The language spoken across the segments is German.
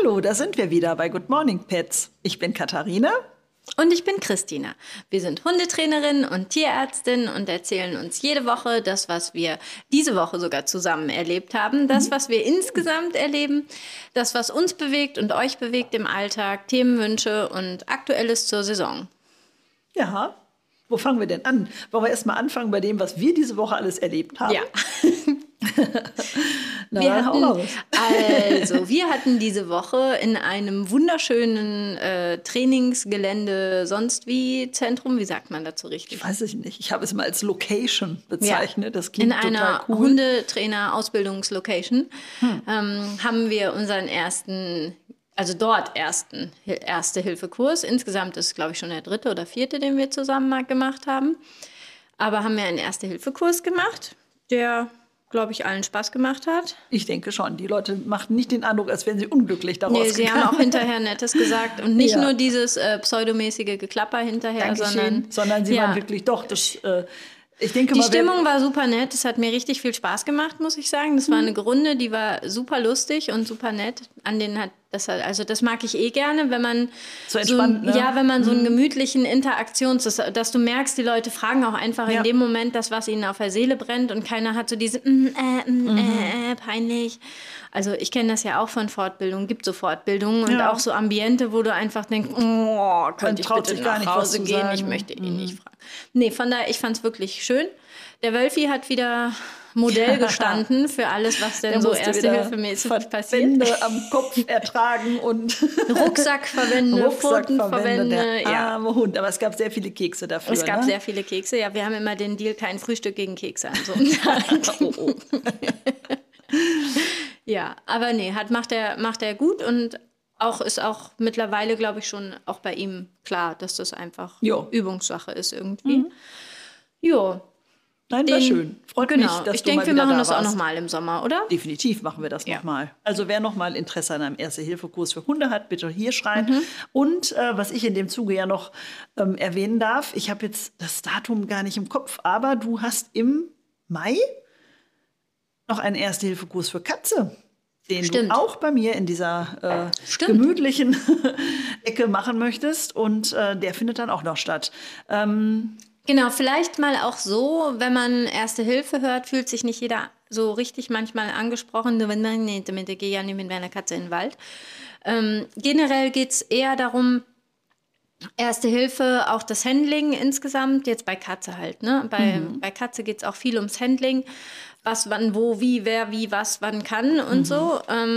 Hallo, da sind wir wieder bei Good Morning Pets. Ich bin Katharina. Und ich bin Christina. Wir sind Hundetrainerin und Tierärztin und erzählen uns jede Woche das, was wir diese Woche sogar zusammen erlebt haben, das, was wir insgesamt erleben, das, was uns bewegt und euch bewegt im Alltag, Themenwünsche und Aktuelles zur Saison. Ja, wo fangen wir denn an? Wollen wir erst mal anfangen bei dem, was wir diese Woche alles erlebt haben? Ja. Na, wir hatten diese Woche in einem wunderschönen Trainingsgelände, sonst wie Zentrum, wie sagt man dazu richtig? Ich weiß es nicht. Ich habe es mal als Location bezeichnet. Das klingt total cool. In einer Hundetrainer-Ausbildungslocation haben wir unseren ersten Erste-Hilfe-Kurs. Insgesamt ist es, glaube ich, schon der 3. oder 4., den wir zusammen mal gemacht haben. Aber haben wir einen Erste-Hilfe-Kurs gemacht, der, glaube ich, allen Spaß gemacht hat. Ich denke schon. Die Leute machten nicht den Eindruck, als wären sie unglücklich daraus gegangen. Sie haben auch hinterher Nettes gesagt. Und nicht nur dieses pseudomäßige Geklapper hinterher, sondern sie waren wirklich doch das... Ich denke die Stimmung war super nett. Es hat mir richtig viel Spaß gemacht, muss ich sagen. Das war eine Runde, die war super lustig und super nett. Das mag ich gerne, wenn man so entspannt, wenn man so einen gemütlichen dass du merkst, die Leute fragen auch einfach in dem Moment das, was ihnen auf der Seele brennt und keiner hat so diese peinlich. Also ich kenne das ja auch von Fortbildungen, gibt so Fortbildungen und auch so Ambiente, wo du einfach denkst, könnte ich bitte nach Hause gehen, ich möchte ihn nicht fragen. Nee, von daher, ich fand es wirklich schön. Der Wölfi hat wieder Modell gestanden für alles, was denn so Erste-Hilfe-mäßig passiert. Verbände am Kopf ertragen und Rucksackverbände, Pfotenverbände. Der arme Hund, aber es gab sehr viele Kekse dafür. Es gab sehr viele Kekse, ja. Wir haben immer den Deal, kein Frühstück gegen Kekse an so einem Tag. Ja, aber nee, macht er gut und ist auch mittlerweile, glaube ich, schon auch bei ihm klar, dass das einfach Übungssache ist irgendwie. Jo. Nein, war schön. Freut mich, dass du mal wieder da warst. Ich denke, wir machen das auch nochmal im Sommer, oder? Definitiv machen wir das nochmal. Also wer nochmal Interesse an einem Erste-Hilfe-Kurs für Hunde hat, bitte hier schreiben. Und was ich in dem Zuge ja noch erwähnen darf, ich habe jetzt das Datum gar nicht im Kopf, aber du hast im Mai noch einen Erste-Hilfe-Kurs für Katze, den du auch bei mir in dieser gemütlichen Ecke machen möchtest. Und der findet dann auch noch statt. Genau, vielleicht mal auch so, wenn man Erste Hilfe hört, fühlt sich nicht jeder so richtig manchmal angesprochen. Ich gehe ja nicht mit meiner Katze in den Wald. Generell geht es eher darum, Erste Hilfe, auch das Handling insgesamt, jetzt bei Katze halt. Ne? Bei Katze geht es auch viel ums Handling, was, wann, wo, wie, wer, wie, was, wann kann und so.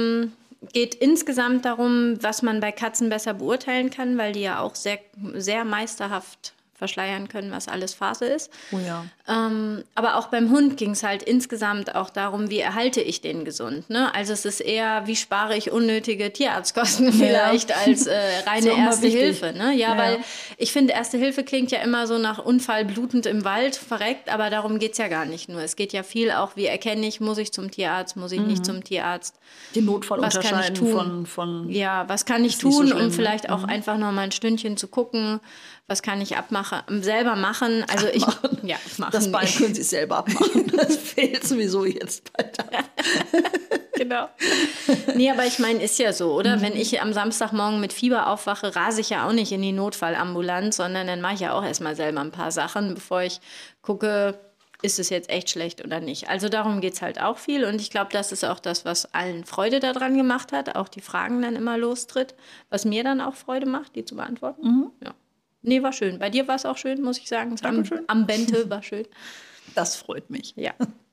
Geht insgesamt darum, was man bei Katzen besser beurteilen kann, weil die ja auch sehr, sehr meisterhaft verschleiern können, was alles Phase ist. Oh ja. Aber auch beim Hund ging es halt insgesamt auch darum, wie erhalte ich den gesund. Ne? Also es ist eher, wie spare ich unnötige Tierarztkosten vielleicht als reine Erste Hilfe. Ne? Ja, weil ich finde, Erste Hilfe klingt ja immer so nach Unfall, blutend im Wald, verreckt, aber darum geht es ja gar nicht nur. Es geht ja viel auch, wie erkenne ich, muss ich zum Tierarzt, muss ich nicht zum Tierarzt. Den Notfall unterscheiden von ja, was kann ich tun, um vielleicht auch einfach noch mal ein Stündchen zu gucken, was kann ich selber machen. Also das Bein können Sie selber abmachen. Das fehlt sowieso jetzt bald ab. Genau. Nee, aber ich meine, ist ja so, oder? Wenn ich am Samstagmorgen mit Fieber aufwache, rase ich ja auch nicht in die Notfallambulanz, sondern dann mache ich ja auch erstmal selber ein paar Sachen, bevor ich gucke, ist es jetzt echt schlecht oder nicht. Also darum geht es halt auch viel. Und ich glaube, das ist auch das, was allen Freude daran gemacht hat, auch die Fragen dann immer lostritt, was mir dann auch Freude macht, die zu beantworten. Ja. Nee, war schön. Bei dir war es auch schön, muss ich sagen. Am Bente war schön. Das freut mich. Ja.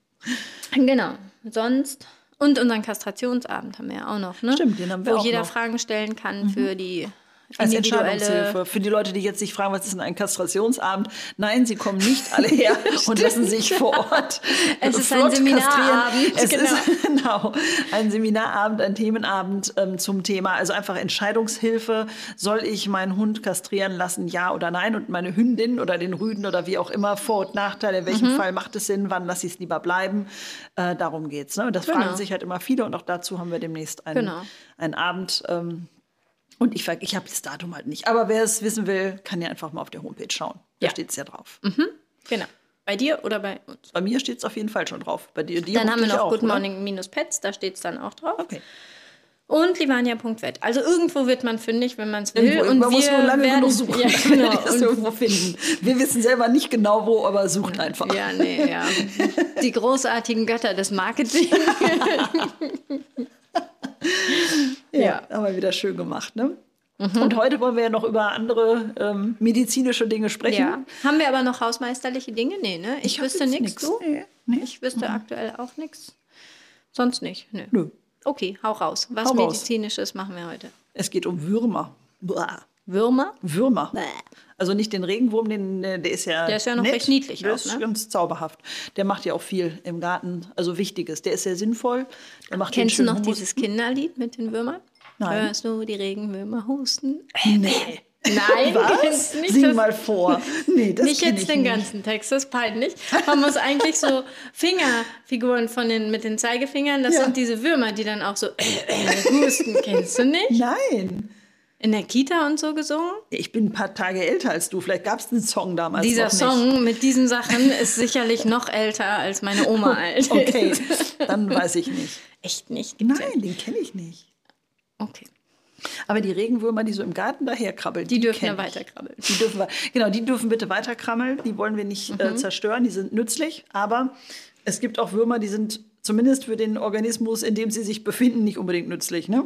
Genau. Sonst. Und unseren Kastrationsabend haben wir ja auch noch, ne? Stimmt, den haben wir auch noch. Wo jeder Fragen stellen kann für die als Entscheidungshilfe. Für die Leute, die jetzt sich fragen, was ist denn ein Kastrationsabend? Nein, sie kommen nicht alle her und lassen sich vor Ort es ist ein Seminarabend. Es ist ein Seminarabend, ein Themenabend zum Thema, also einfach Entscheidungshilfe. Soll ich meinen Hund kastrieren lassen, ja oder nein? Und meine Hündin oder den Rüden oder wie auch immer, Vor- und Nachteile, in welchem Fall macht es Sinn, wann lasse ich es lieber bleiben? Darum geht's. Ne? Und das fragen sich halt immer viele und auch dazu haben wir demnächst einen Abend. Und ich habe das Datum halt nicht. Aber wer es wissen will, kann ja einfach mal auf der Homepage schauen. Da steht es ja drauf. Genau. Bei dir oder bei uns? Bei mir steht es auf jeden Fall schon drauf. Bei dir dann haben wir noch Good Morning-Pets, da steht es dann auch drauf. Okay. Und livania.vet. Also irgendwo wird man fündig, wenn man es will. Irgendwo, und man muss nur lange werden, genug suchen, ja, genau. dann es irgendwo finden. Wir wissen selber nicht genau wo, aber sucht einfach. Ja, nee, ja. Die großartigen Götter des Marketing. Ja, haben wir wieder schön gemacht, ne? Und heute wollen wir ja noch über andere medizinische Dinge sprechen. Ja. Haben wir aber noch hausmeisterliche Dinge? Nee, ne? Ich hab wüsste jetzt nichts. nix. Du? Nee. Ich wüsste aktuell auch nichts. Sonst nicht. Nö. Nö. Okay, hau raus. Was Hau raus. Medizinisches machen wir heute? Es geht um Würmer. Buah. Würmer? Würmer. Also nicht den Regenwurm, der ist ja noch nett. recht niedlich Der auch, ist ne? ganz zauberhaft. Der macht ja auch viel im Garten, also Wichtiges. Der ist sehr sinnvoll. Der macht Kennst du den noch schönen Humus. dieses Kinderlied mit den Würmern? Nein. Hörst du die Regenwürmer husten? Nee. Nein, Was? kennst du nicht Sing das- mal vor. Nee, das Nicht kenn jetzt ich den nicht. ganzen Text, das ist peinlich. Man muss eigentlich so Fingerfiguren mit den Zeigefingern, das Ja. sind diese Würmer, die dann auch so husten. Kennst du nicht? Nein. In der Kita und so gesungen? Ich bin ein paar Tage älter als du. Vielleicht gab es einen Song damals Dieser noch nicht. Song mit diesen Sachen ist sicherlich noch älter als meine Oma alt. Okay, dann weiß ich nicht. Echt nicht? Gibt's Nein, den kenne ich nicht. Ja. Okay. Aber die Regenwürmer, die so im Garten daherkrabbeln, Die dürfen kenn ja ich. weiterkrabbeln. Die dürfen bitte weiterkrabbeln. Die wollen wir nicht zerstören. Die sind nützlich. Aber es gibt auch Würmer, die sind zumindest für den Organismus, in dem sie sich befinden, nicht unbedingt nützlich. Ne?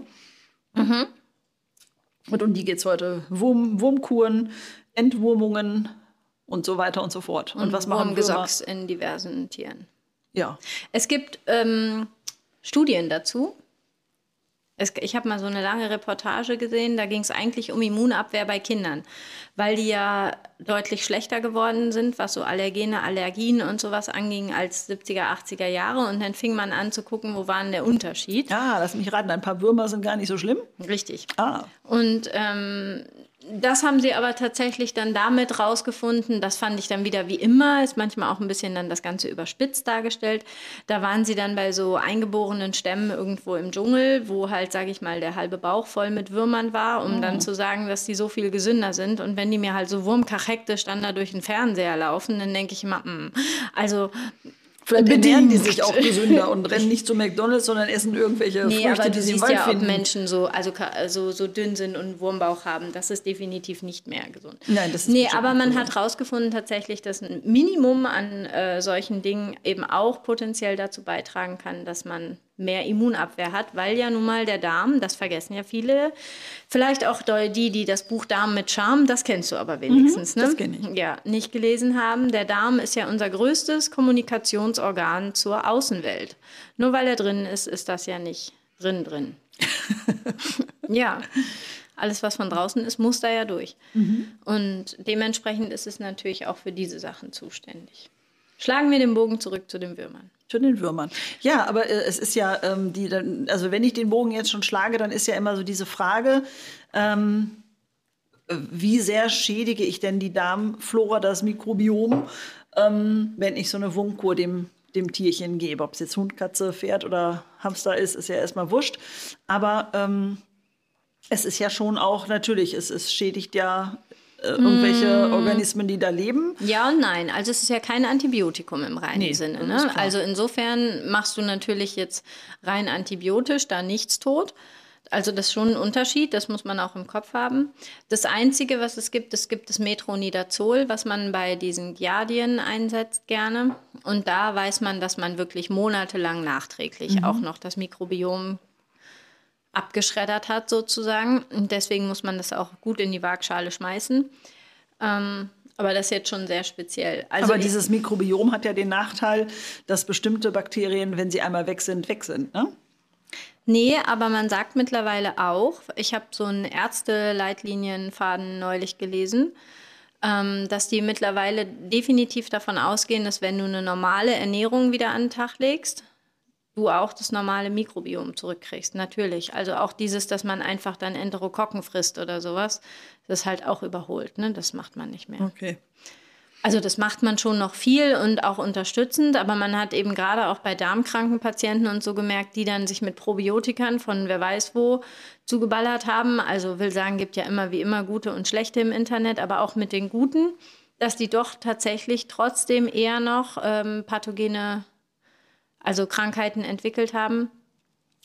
Und um die geht es heute. Wurmkuren, Entwurmungen und so weiter und so fort. Und was machen Würmer? Wurmgesocks in diversen Tieren. Ja. Es gibt Studien dazu. Ich habe mal so eine lange Reportage gesehen, da ging es eigentlich um Immunabwehr bei Kindern, weil die ja deutlich schlechter geworden sind, was so Allergene, Allergien und sowas anging als 70er, 80er Jahre. Und dann fing man an zu gucken, wo war denn der Unterschied. Ja, lass mich raten, ein paar Würmer sind gar nicht so schlimm. Richtig. Ah, Und das haben sie aber tatsächlich dann damit rausgefunden. Das fand ich dann wieder wie immer, ist manchmal auch ein bisschen dann das Ganze überspitzt dargestellt. Da waren sie dann bei so eingeborenen Stämmen irgendwo im Dschungel, wo halt, sage ich mal, der halbe Bauch voll mit Würmern war, um dann zu sagen, dass die so viel gesünder sind. Und wenn die mir halt so wurmkachektisch dann da durch den Fernseher laufen, dann denke ich immer, also vielleicht ernähren die bedingt. sich auch gesünder und rennen nicht zu McDonald's, sondern essen irgendwelche Nee, Früchte, aber die du sie im siehst Wald ja, ob finden. Menschen so dünn sind und einen Wurmbauch haben. Das ist definitiv nicht mehr gesund. Nein, das ist Nee, bestimmt aber nicht man gesund. hat herausgefunden tatsächlich, dass ein Minimum an solchen Dingen eben auch potenziell dazu beitragen kann, dass man mehr Immunabwehr hat, weil ja nun mal der Darm, das vergessen ja viele, vielleicht auch die das Buch Darm mit Charme, das kennst du aber wenigstens, ne? das kenn ich. Ja, nicht gelesen haben. Der Darm ist ja unser größtes Kommunikationsorgan zur Außenwelt. Nur weil er drin ist, ist das ja nicht drin. Ja, alles, was von draußen ist, muss da ja durch. Und dementsprechend ist es natürlich auch für diese Sachen zuständig. Schlagen wir den Bogen zurück zu den Würmern. Zu den Würmern. Ja, aber es ist ja, also wenn ich den Bogen jetzt schon schlage, dann ist ja immer so diese Frage, wie sehr schädige ich denn die Darmflora, das Mikrobiom, wenn ich so eine Wurmkur dem Tierchen gebe. Ob es jetzt Hund, Katze, Pferd oder Hamster ist ja erstmal wurscht. Aber es ist ja schon auch, natürlich, es schädigt ja irgendwelche Organismen, die da leben. Ja und nein. Also es ist ja kein Antibiotikum im reinen Nee, Sinne. das Ne? ist klar. Also insofern machst du natürlich jetzt rein antibiotisch da nichts tot. Also das ist schon ein Unterschied, das muss man auch im Kopf haben. Das Einzige, was es gibt das Metronidazol, was man bei diesen Giardien einsetzt gerne. Und da weiß man, dass man wirklich monatelang nachträglich auch noch das Mikrobiom abgeschreddert hat sozusagen. Und deswegen muss man das auch gut in die Waagschale schmeißen. Aber das ist jetzt schon sehr speziell. Also Aber dieses Mikrobiom hat ja den Nachteil, dass bestimmte Bakterien, wenn sie einmal weg sind, ne? Nee, aber man sagt mittlerweile auch, ich habe so einen Ärzte-Leitlinienfaden neulich gelesen, dass die mittlerweile definitiv davon ausgehen, dass wenn du eine normale Ernährung wieder an den Tag legst, du auch das normale Mikrobiom zurückkriegst. Natürlich. Also auch dieses, dass man einfach dann Enterokokken frisst oder sowas, das ist halt auch überholt. Ne? Das macht man nicht mehr. Okay. Also das macht man schon noch viel und auch unterstützend, aber man hat eben gerade auch bei darmkranken Patienten und so gemerkt, die dann sich mit Probiotikern von wer weiß wo zugeballert haben. Also will sagen, gibt ja immer wie immer gute und schlechte im Internet, aber auch mit den guten, dass die doch tatsächlich trotzdem eher noch pathogene, also Krankheiten entwickelt haben.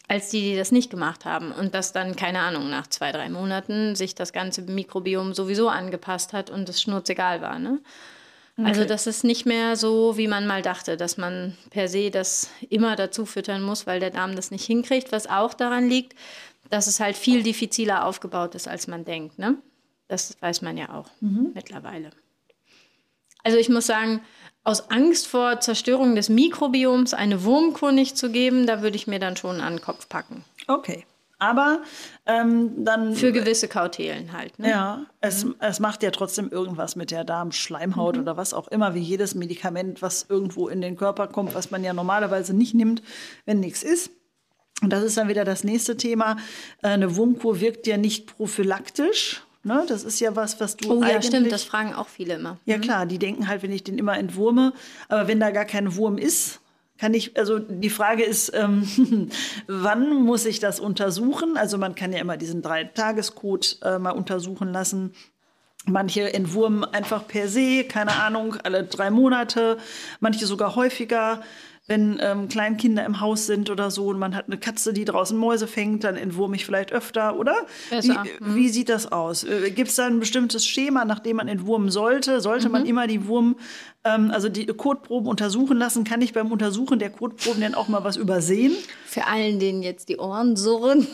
als die das nicht gemacht haben. Und dass dann, keine Ahnung, nach 2, 3 Monaten sich das ganze Mikrobiom sowieso angepasst hat und es schnurzegal war. Ne? Okay. Also das ist nicht mehr so, wie man mal dachte, dass man per se das immer dazu füttern muss, weil der Darm das nicht hinkriegt. Was auch daran liegt, dass es halt viel diffiziler aufgebaut ist, als man denkt. Ne? Das weiß man ja auch mittlerweile. Also ich muss sagen, aus Angst vor Zerstörung des Mikrobioms eine Wurmkur nicht zu geben, da würde ich mir dann schon an den Kopf packen. Okay, aber dann... Für gewisse Kautelen halt. Ne? Ja, es macht ja trotzdem irgendwas mit der Darmschleimhaut oder was auch immer, wie jedes Medikament, was irgendwo in den Körper kommt, was man ja normalerweise nicht nimmt, wenn nichts ist. Und das ist dann wieder das nächste Thema. Eine Wurmkur wirkt ja nicht prophylaktisch. Ne, das ist ja was du eigentlich... Oh ja, stimmt, das fragen auch viele immer. Ja klar, die denken halt, wenn ich den immer entwurme, aber wenn da gar kein Wurm ist, also die Frage ist, wann muss ich das untersuchen? Also man kann ja immer diesen 3-Tages-Code mal untersuchen lassen. Manche entwurmen einfach per se, keine Ahnung, alle 3 Monate, manche sogar häufiger. Wenn Kleinkinder im Haus sind oder so und man hat eine Katze, die draußen Mäuse fängt, dann entwurme ich vielleicht öfter, oder? Wie sieht das aus? Gibt es da ein bestimmtes Schema, nach dem man entwurmen sollte? Sollte man immer die also die Kotproben untersuchen lassen? Kann ich beim Untersuchen der Kotproben denn auch mal was übersehen? Für allen, denen jetzt die Ohren surren.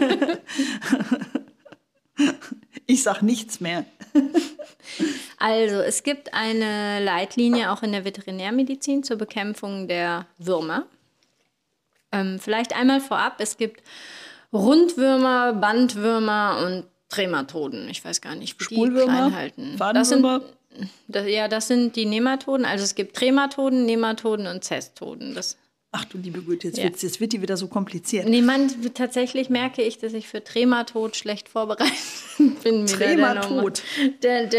Ich sag nichts mehr. Also, es gibt eine Leitlinie auch in der Veterinärmedizin zur Bekämpfung der Würmer. Vielleicht einmal vorab, es gibt Rundwürmer, Bandwürmer und Trematoden. Ich weiß gar nicht, wie die klein halten. Das sind die Nematoden. Also es gibt Trematoden, Nematoden und Zestoden. Ach du liebe Güte, jetzt wird die wieder so kompliziert. Nee, tatsächlich merke ich, dass ich für Trematod schlecht vorbereitet bin. Trematod? Den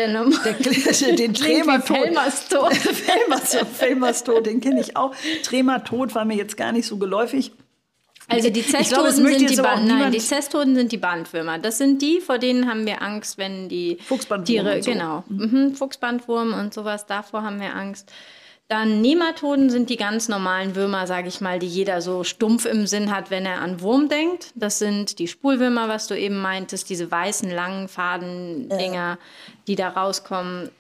Trematod. Felmastod, den kenne ich auch. Trematod war mir jetzt gar nicht so geläufig. Also die Zestoden sind die Bandwürmer. Das sind die, vor denen haben wir Angst, wenn die Tiere, so. Genau, Fuchsbandwurm und sowas, davor haben wir Angst. Dann Nematoden sind die ganz normalen Würmer, sage ich mal, die jeder so stumpf im Sinn hat, wenn er an Wurm denkt. Das sind die Spulwürmer, was du eben meintest, diese weißen, langen Fadendinger, die da rauskommen.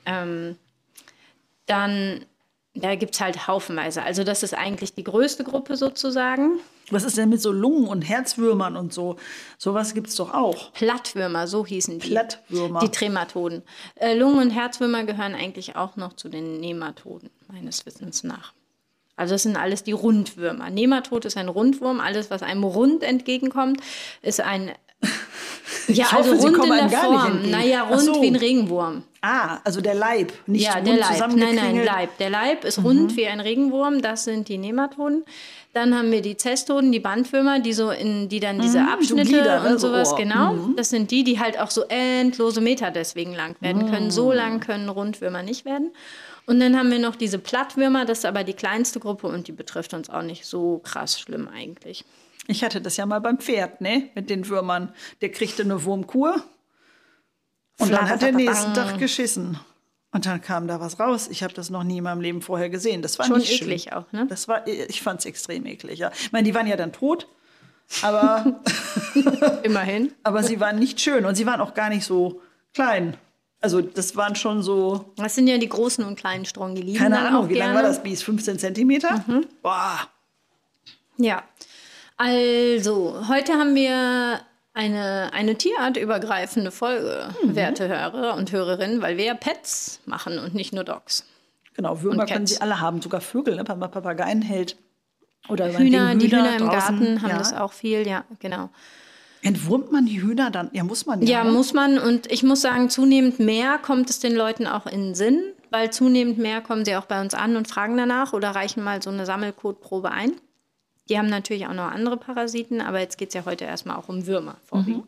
Dann, da gibt es halt haufenweise. Also das ist eigentlich die größte Gruppe sozusagen. Was ist denn mit so Lungen- und Herzwürmern und so? Sowas gibt es doch auch. Plattwürmer, so hießen die. Plattwürmer. Die Trematoden. Lungen- und Herzwürmer gehören eigentlich auch noch zu den Nematoden, meines Wissens nach. Also das sind alles die Rundwürmer. Nematod ist ein Rundwurm. Alles, was einem rund entgegenkommt, ist ein... Ja, ich hoffe, also rund Sie kommen in der einem gar Form. nicht entgegen. Naja, rund wie ein Regenwurm. Ah, also der Leib, nicht ja, rund der Leib. zusammengekringelt. Nein, Leib. Der Leib ist rund wie ein Regenwurm. Das sind die Nematoden. Dann haben wir die Zestoden, die Bandwürmer, die dann diese Abschnitte Glieder, und sowas, Ohr. genau. Das sind die halt auch so endlose Meter deswegen lang werden können. So lang können Rundwürmer nicht werden. Und dann haben wir noch diese Plattwürmer, das ist aber die kleinste Gruppe und die betrifft uns auch nicht so krass schlimm eigentlich. Ich hatte das ja mal beim Pferd, ne? Mit den Würmern. Der kriegte eine Wurmkur und dann hat er nächsten Tag geschissen. Und dann kam da was raus. Ich habe das noch nie in meinem Leben vorher gesehen. Das war schon nicht eklig schön. Auch, ne? Ich fand es extrem eklig, ja. Ich meine, die waren ja dann tot, aber immerhin. Aber sie waren nicht schön und sie waren auch gar nicht so klein. Also das waren schon so... Das sind ja die großen und kleinen Strongeliden. Keine Ahnung, wie lang war das Biest? 15 Zentimeter? Boah. Ja, also heute haben wir eine tierartübergreifende Folge, werte Hörer und Hörerinnen, weil wir ja Pets machen und nicht nur Dogs. Genau, Würmer können sie alle haben, sogar Vögel, ne? Wenn man Papageien hält. Oder die Hühner im draußen. Garten haben das auch viel, ja, genau. Entwurmt man die Hühner dann? Ja, muss man ja. Ja, muss man. Und ich muss sagen, zunehmend mehr kommt es den Leuten auch in den Sinn, weil zunehmend mehr kommen sie auch bei uns an und fragen danach oder reichen mal so eine Sammelkotprobe ein. Die haben natürlich auch noch andere Parasiten, aber jetzt geht es ja heute erstmal auch um Würmer vorwiegend.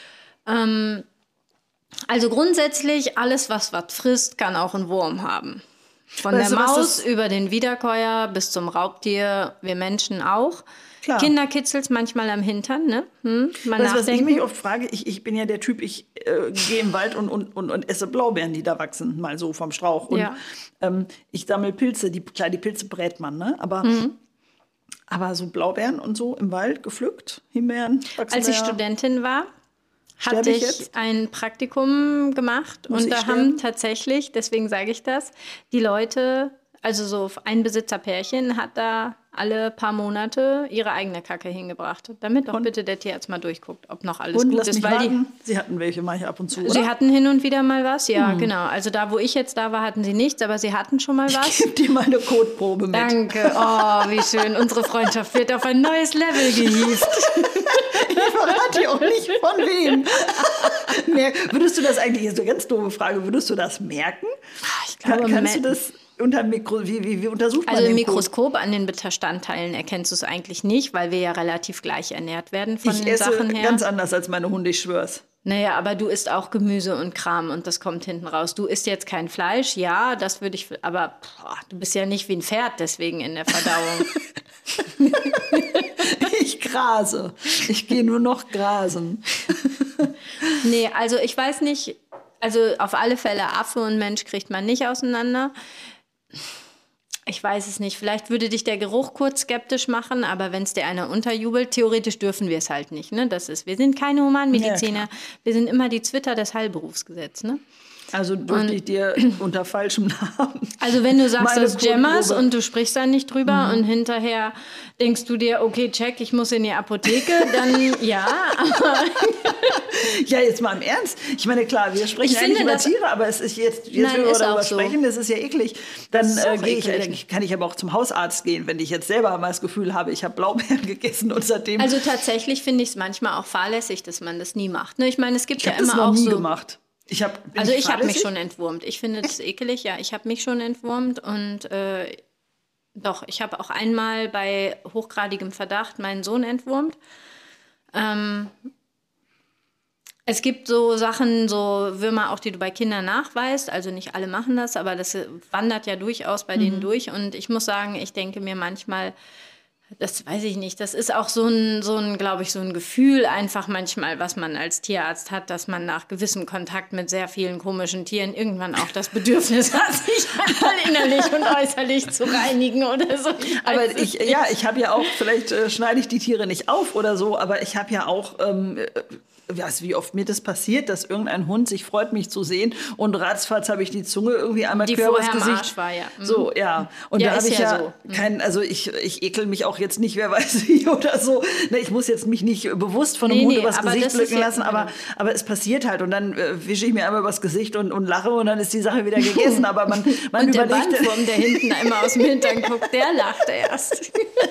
Also grundsätzlich, alles, was frisst, kann auch einen Wurm haben. Von der Maus über den Wiederkäuer bis zum Raubtier, wir Menschen auch. Klar. Kinder kitzelt's manchmal am Hintern, ne? Was ich mich oft frage, ich bin ja der Typ, ich gehe im Wald und esse Blaubeeren, die da wachsen, mal so vom Strauch. Und ich sammle Pilze, die Pilze brät man, ne? Aber Aber so Blaubeeren und so im Wald gepflückt, Himbeeren, wachsen Als ich ja. Studentin war, hatte Sterbe ich ich jetzt? ein Praktikum gemacht Muss und ich da sterben? haben tatsächlich, deswegen sage ich das, die Leute, also so ein Besitzerpärchen hat da alle paar Monate ihre eigene Kacke hingebracht, damit doch bitte der Tierarzt mal durchguckt, ob noch alles Und gut lass ist, mich weil die raten, Sie hatten welche manche ab und zu, Sie oder? hatten hin und wieder mal was, ja, genau. Also da, wo ich jetzt da war, hatten sie nichts, aber sie hatten schon mal was. Gib dir mal eine Kotprobe mit. Danke, oh, wie schön. Unsere Freundschaft wird auf ein neues Level gehievt. Ich verrate dir auch nicht von wem. Würdest du das eigentlich, ist eine ganz doofe Frage, würdest du das merken? Ich glaube, Kannst du das unter wie untersucht man also im den Kot? Mikroskop an den Bestandteilen erkennst du es eigentlich nicht, weil wir ja relativ gleich ernährt werden von Ich den esse Sachen her. ganz anders als meine Hunde, ich schwör's. Naja, aber du isst auch Gemüse und Kram und das kommt hinten raus. Du isst jetzt kein Fleisch, ja, das würde ich, aber du bist ja nicht wie ein Pferd deswegen in der Verdauung. Ich grase. Ich gehe nur noch grasen. Nee, also ich weiß nicht, also auf alle Fälle Affe und Mensch kriegt man nicht auseinander. Ich weiß es nicht. Vielleicht würde dich der Geruch kurz skeptisch machen, aber wenn es dir einer unterjubelt, theoretisch dürfen wir es halt nicht. Ne? Wir sind keine Humanmediziner. Ja, wir sind immer die Zwitter des Heilberufsgesetzes. Ne? Also dürfte ich dir unter falschem Namen. Also wenn du sagst, Meine das ist Jammers Kotprobe. und du sprichst da nicht drüber und hinterher denkst du dir, okay, check, ich muss in die Apotheke, dann ja. Ja, jetzt mal im Ernst. Ich meine, klar, wir sprechen Ich ja nicht finde, über das- Tiere, aber es ist jetzt Nein, wenn wir ist darüber auch so. sprechen, das ist ja eklig. Dann ist auch gehe ich, eklig. kann ich aber auch zum Hausarzt gehen, wenn ich jetzt selber mal das Gefühl habe, ich habe Blaubeeren gegessen und seitdem. Also tatsächlich finde ich es manchmal auch fahrlässig, dass man das nie macht. Ne? Ich meine, es gibt ich ja habe das immer noch auch nie so. gemacht. Ich habe mich schon entwurmt. Ich finde es ekelig, ja. Ich habe mich schon entwurmt und doch, ich habe auch einmal bei hochgradigem Verdacht meinen Sohn entwurmt. Es gibt so Sachen, so Würmer auch, die du bei Kindern nachweist. Also nicht alle machen das, aber das wandert ja durchaus bei denen durch. Und ich muss sagen, ich denke mir manchmal, das weiß ich nicht, das ist auch so ein, glaube ich, so ein Gefühl einfach manchmal, was man als Tierarzt hat, dass man nach gewissem Kontakt mit sehr vielen komischen Tieren irgendwann auch das Bedürfnis hat, sich einmal innerlich und äußerlich zu reinigen oder so. Aber ich habe ja auch, vielleicht schneide ich die Tiere nicht auf oder so, aber ich habe ja auch, wie oft mir das passiert, dass irgendein Hund sich freut, mich zu sehen und ratzfatz habe ich die Zunge irgendwie einmal Die quer übers vorher am Gesicht. Arsch war, ja. Mhm. So, ja. Und Ja, da habe ist ich ja ja so. also ich ekel mich auch jetzt nicht, wer weiß wie oder so. Ne, ich muss jetzt mich nicht bewusst von einem Nee, Hund nee, übers aber Gesicht das ist blicken ja- lassen, aber es passiert halt und dann wische ich mir einmal übers Gesicht und lache und dann ist die Sache wieder gegessen. Aber man Und der überlegt. Bandwurm, der hinten da immer aus dem Hintern guckt, der lacht erst.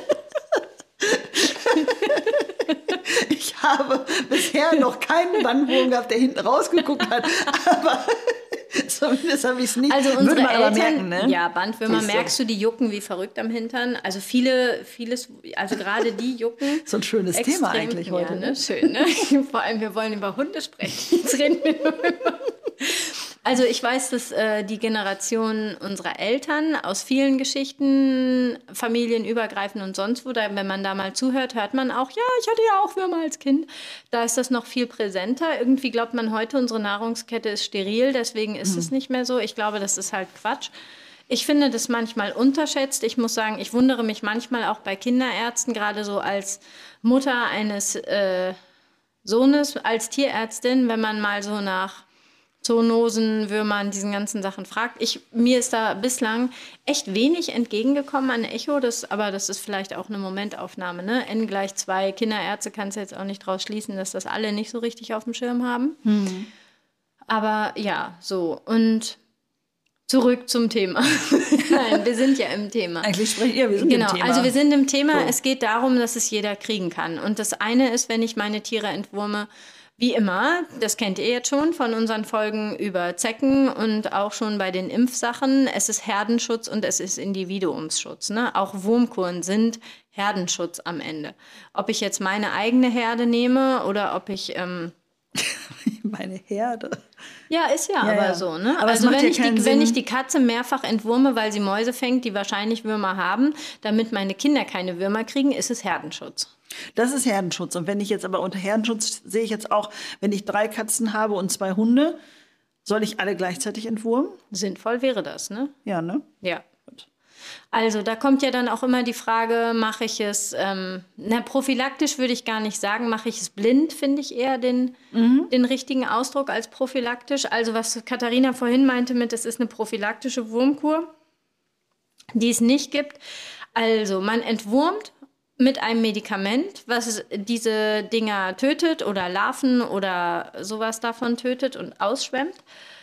Ich habe bisher noch keinen Bandwurm gehabt, der hinten rausgeguckt hat, aber zumindest habe ich es nicht. Also Würde unsere man aber Eltern, merken, ne? ja, Bandwürmer, Siehst du. merkst du, die jucken wie verrückt am Hintern. Also vieles, also gerade die jucken. So ein schönes Thema eigentlich heute. Ja, ne? Schön, ne? Vor allem, wir wollen über Hunde sprechen. Jetzt reden wir nur über. Also ich weiß, dass die Generation unserer Eltern aus vielen Geschichten, familienübergreifend und sonst wo, wenn man da mal zuhört, hört man auch, ja, ich hatte ja auch Würmer als Kind. Da ist das noch viel präsenter. Irgendwie glaubt man heute, unsere Nahrungskette ist steril, deswegen ist es nicht mehr so. Ich glaube, das ist halt Quatsch. Ich finde das manchmal unterschätzt. Ich muss sagen, ich wundere mich manchmal auch bei Kinderärzten, gerade so als Mutter eines Sohnes, als Tierärztin, wenn man mal so nach Zoonosen, Würmern, diesen ganzen Sachen fragt. Mir ist da bislang echt wenig entgegengekommen an Echo, aber das ist vielleicht auch eine Momentaufnahme. Ne? N=2 Kinderärzte, kannst du jetzt auch nicht draus schließen, dass das alle nicht so richtig auf dem Schirm haben. Aber ja, so. Und zurück zum Thema. Nein, wir sind ja im Thema. Eigentlich sprechen wir sind Genau, im Thema. also wir sind im Thema. So. Es geht darum, dass es jeder kriegen kann. Und das eine ist, wenn ich meine Tiere entwurme, wie immer, das kennt ihr jetzt schon von unseren Folgen über Zecken und auch schon bei den Impfsachen. Es ist Herdenschutz und es ist Individuumsschutz. Ne? Auch Wurmkuren sind Herdenschutz am Ende. Ob ich jetzt meine eigene Herde nehme oder ob ich... Meine Herde. Ja, ist ja, aber ja. so. Ne? Aber es also macht wenn, ja ich keinen wenn Sinn. ich die Katze mehrfach entwurme, weil sie Mäuse fängt, die wahrscheinlich Würmer haben, damit meine Kinder keine Würmer kriegen, ist es Herdenschutz. Das ist Herdenschutz. Und wenn ich jetzt aber unter Herdenschutz sehe ich jetzt auch, wenn ich 3 Katzen habe und 2 Hunde, soll ich alle gleichzeitig entwurmen? Sinnvoll wäre das, ne? Ja, ne? Ja. Gut. Also da kommt ja dann auch immer die Frage, mache ich es, prophylaktisch würde ich gar nicht sagen, mache ich es blind, finde ich eher den richtigen Ausdruck als prophylaktisch. Also was Katharina vorhin meinte mit, es ist eine prophylaktische Wurmkur, die es nicht gibt. Also man entwurmt mit einem Medikament, was diese Dinger tötet oder Larven oder sowas davon tötet und ausschwemmt.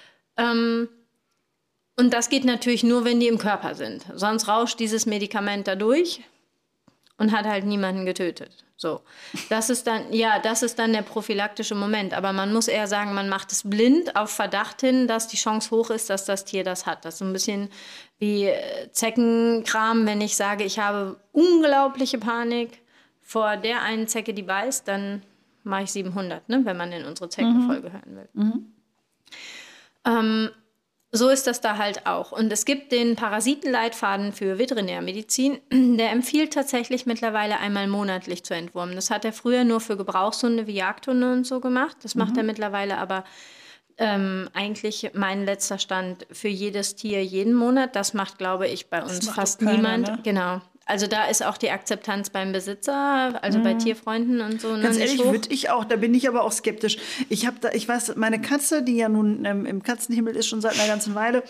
Und das geht natürlich nur, wenn die im Körper sind. Sonst rauscht dieses Medikament da durch und hat halt niemanden getötet. So, das ist dann der prophylaktische Moment. Aber man muss eher sagen, man macht es blind auf Verdacht hin, dass die Chance hoch ist, dass das Tier das hat. Das ist so ein bisschen wie Zeckenkram. Wenn ich sage, ich habe unglaubliche Panik vor der einen Zecke, die beißt, dann mache ich 700, ne, wenn man in unsere Zeckenfolge hören will. So ist das da halt auch. Und es gibt den Parasitenleitfaden für Veterinärmedizin, der empfiehlt tatsächlich mittlerweile einmal monatlich zu entwurmen. Das hat er früher nur für Gebrauchshunde wie Jagdhunde und so gemacht. Das macht er mittlerweile aber eigentlich mein letzter Stand für jedes Tier jeden Monat. Das macht, glaube ich, bei uns fast niemand. Ne? Genau. Also da ist auch die Akzeptanz beim Besitzer, also bei Tierfreunden und so. Ganz ehrlich, würde ich auch, da bin ich aber auch skeptisch. Ich weiß, meine Katze, die ja nun im Katzenhimmel ist schon seit einer ganzen Weile,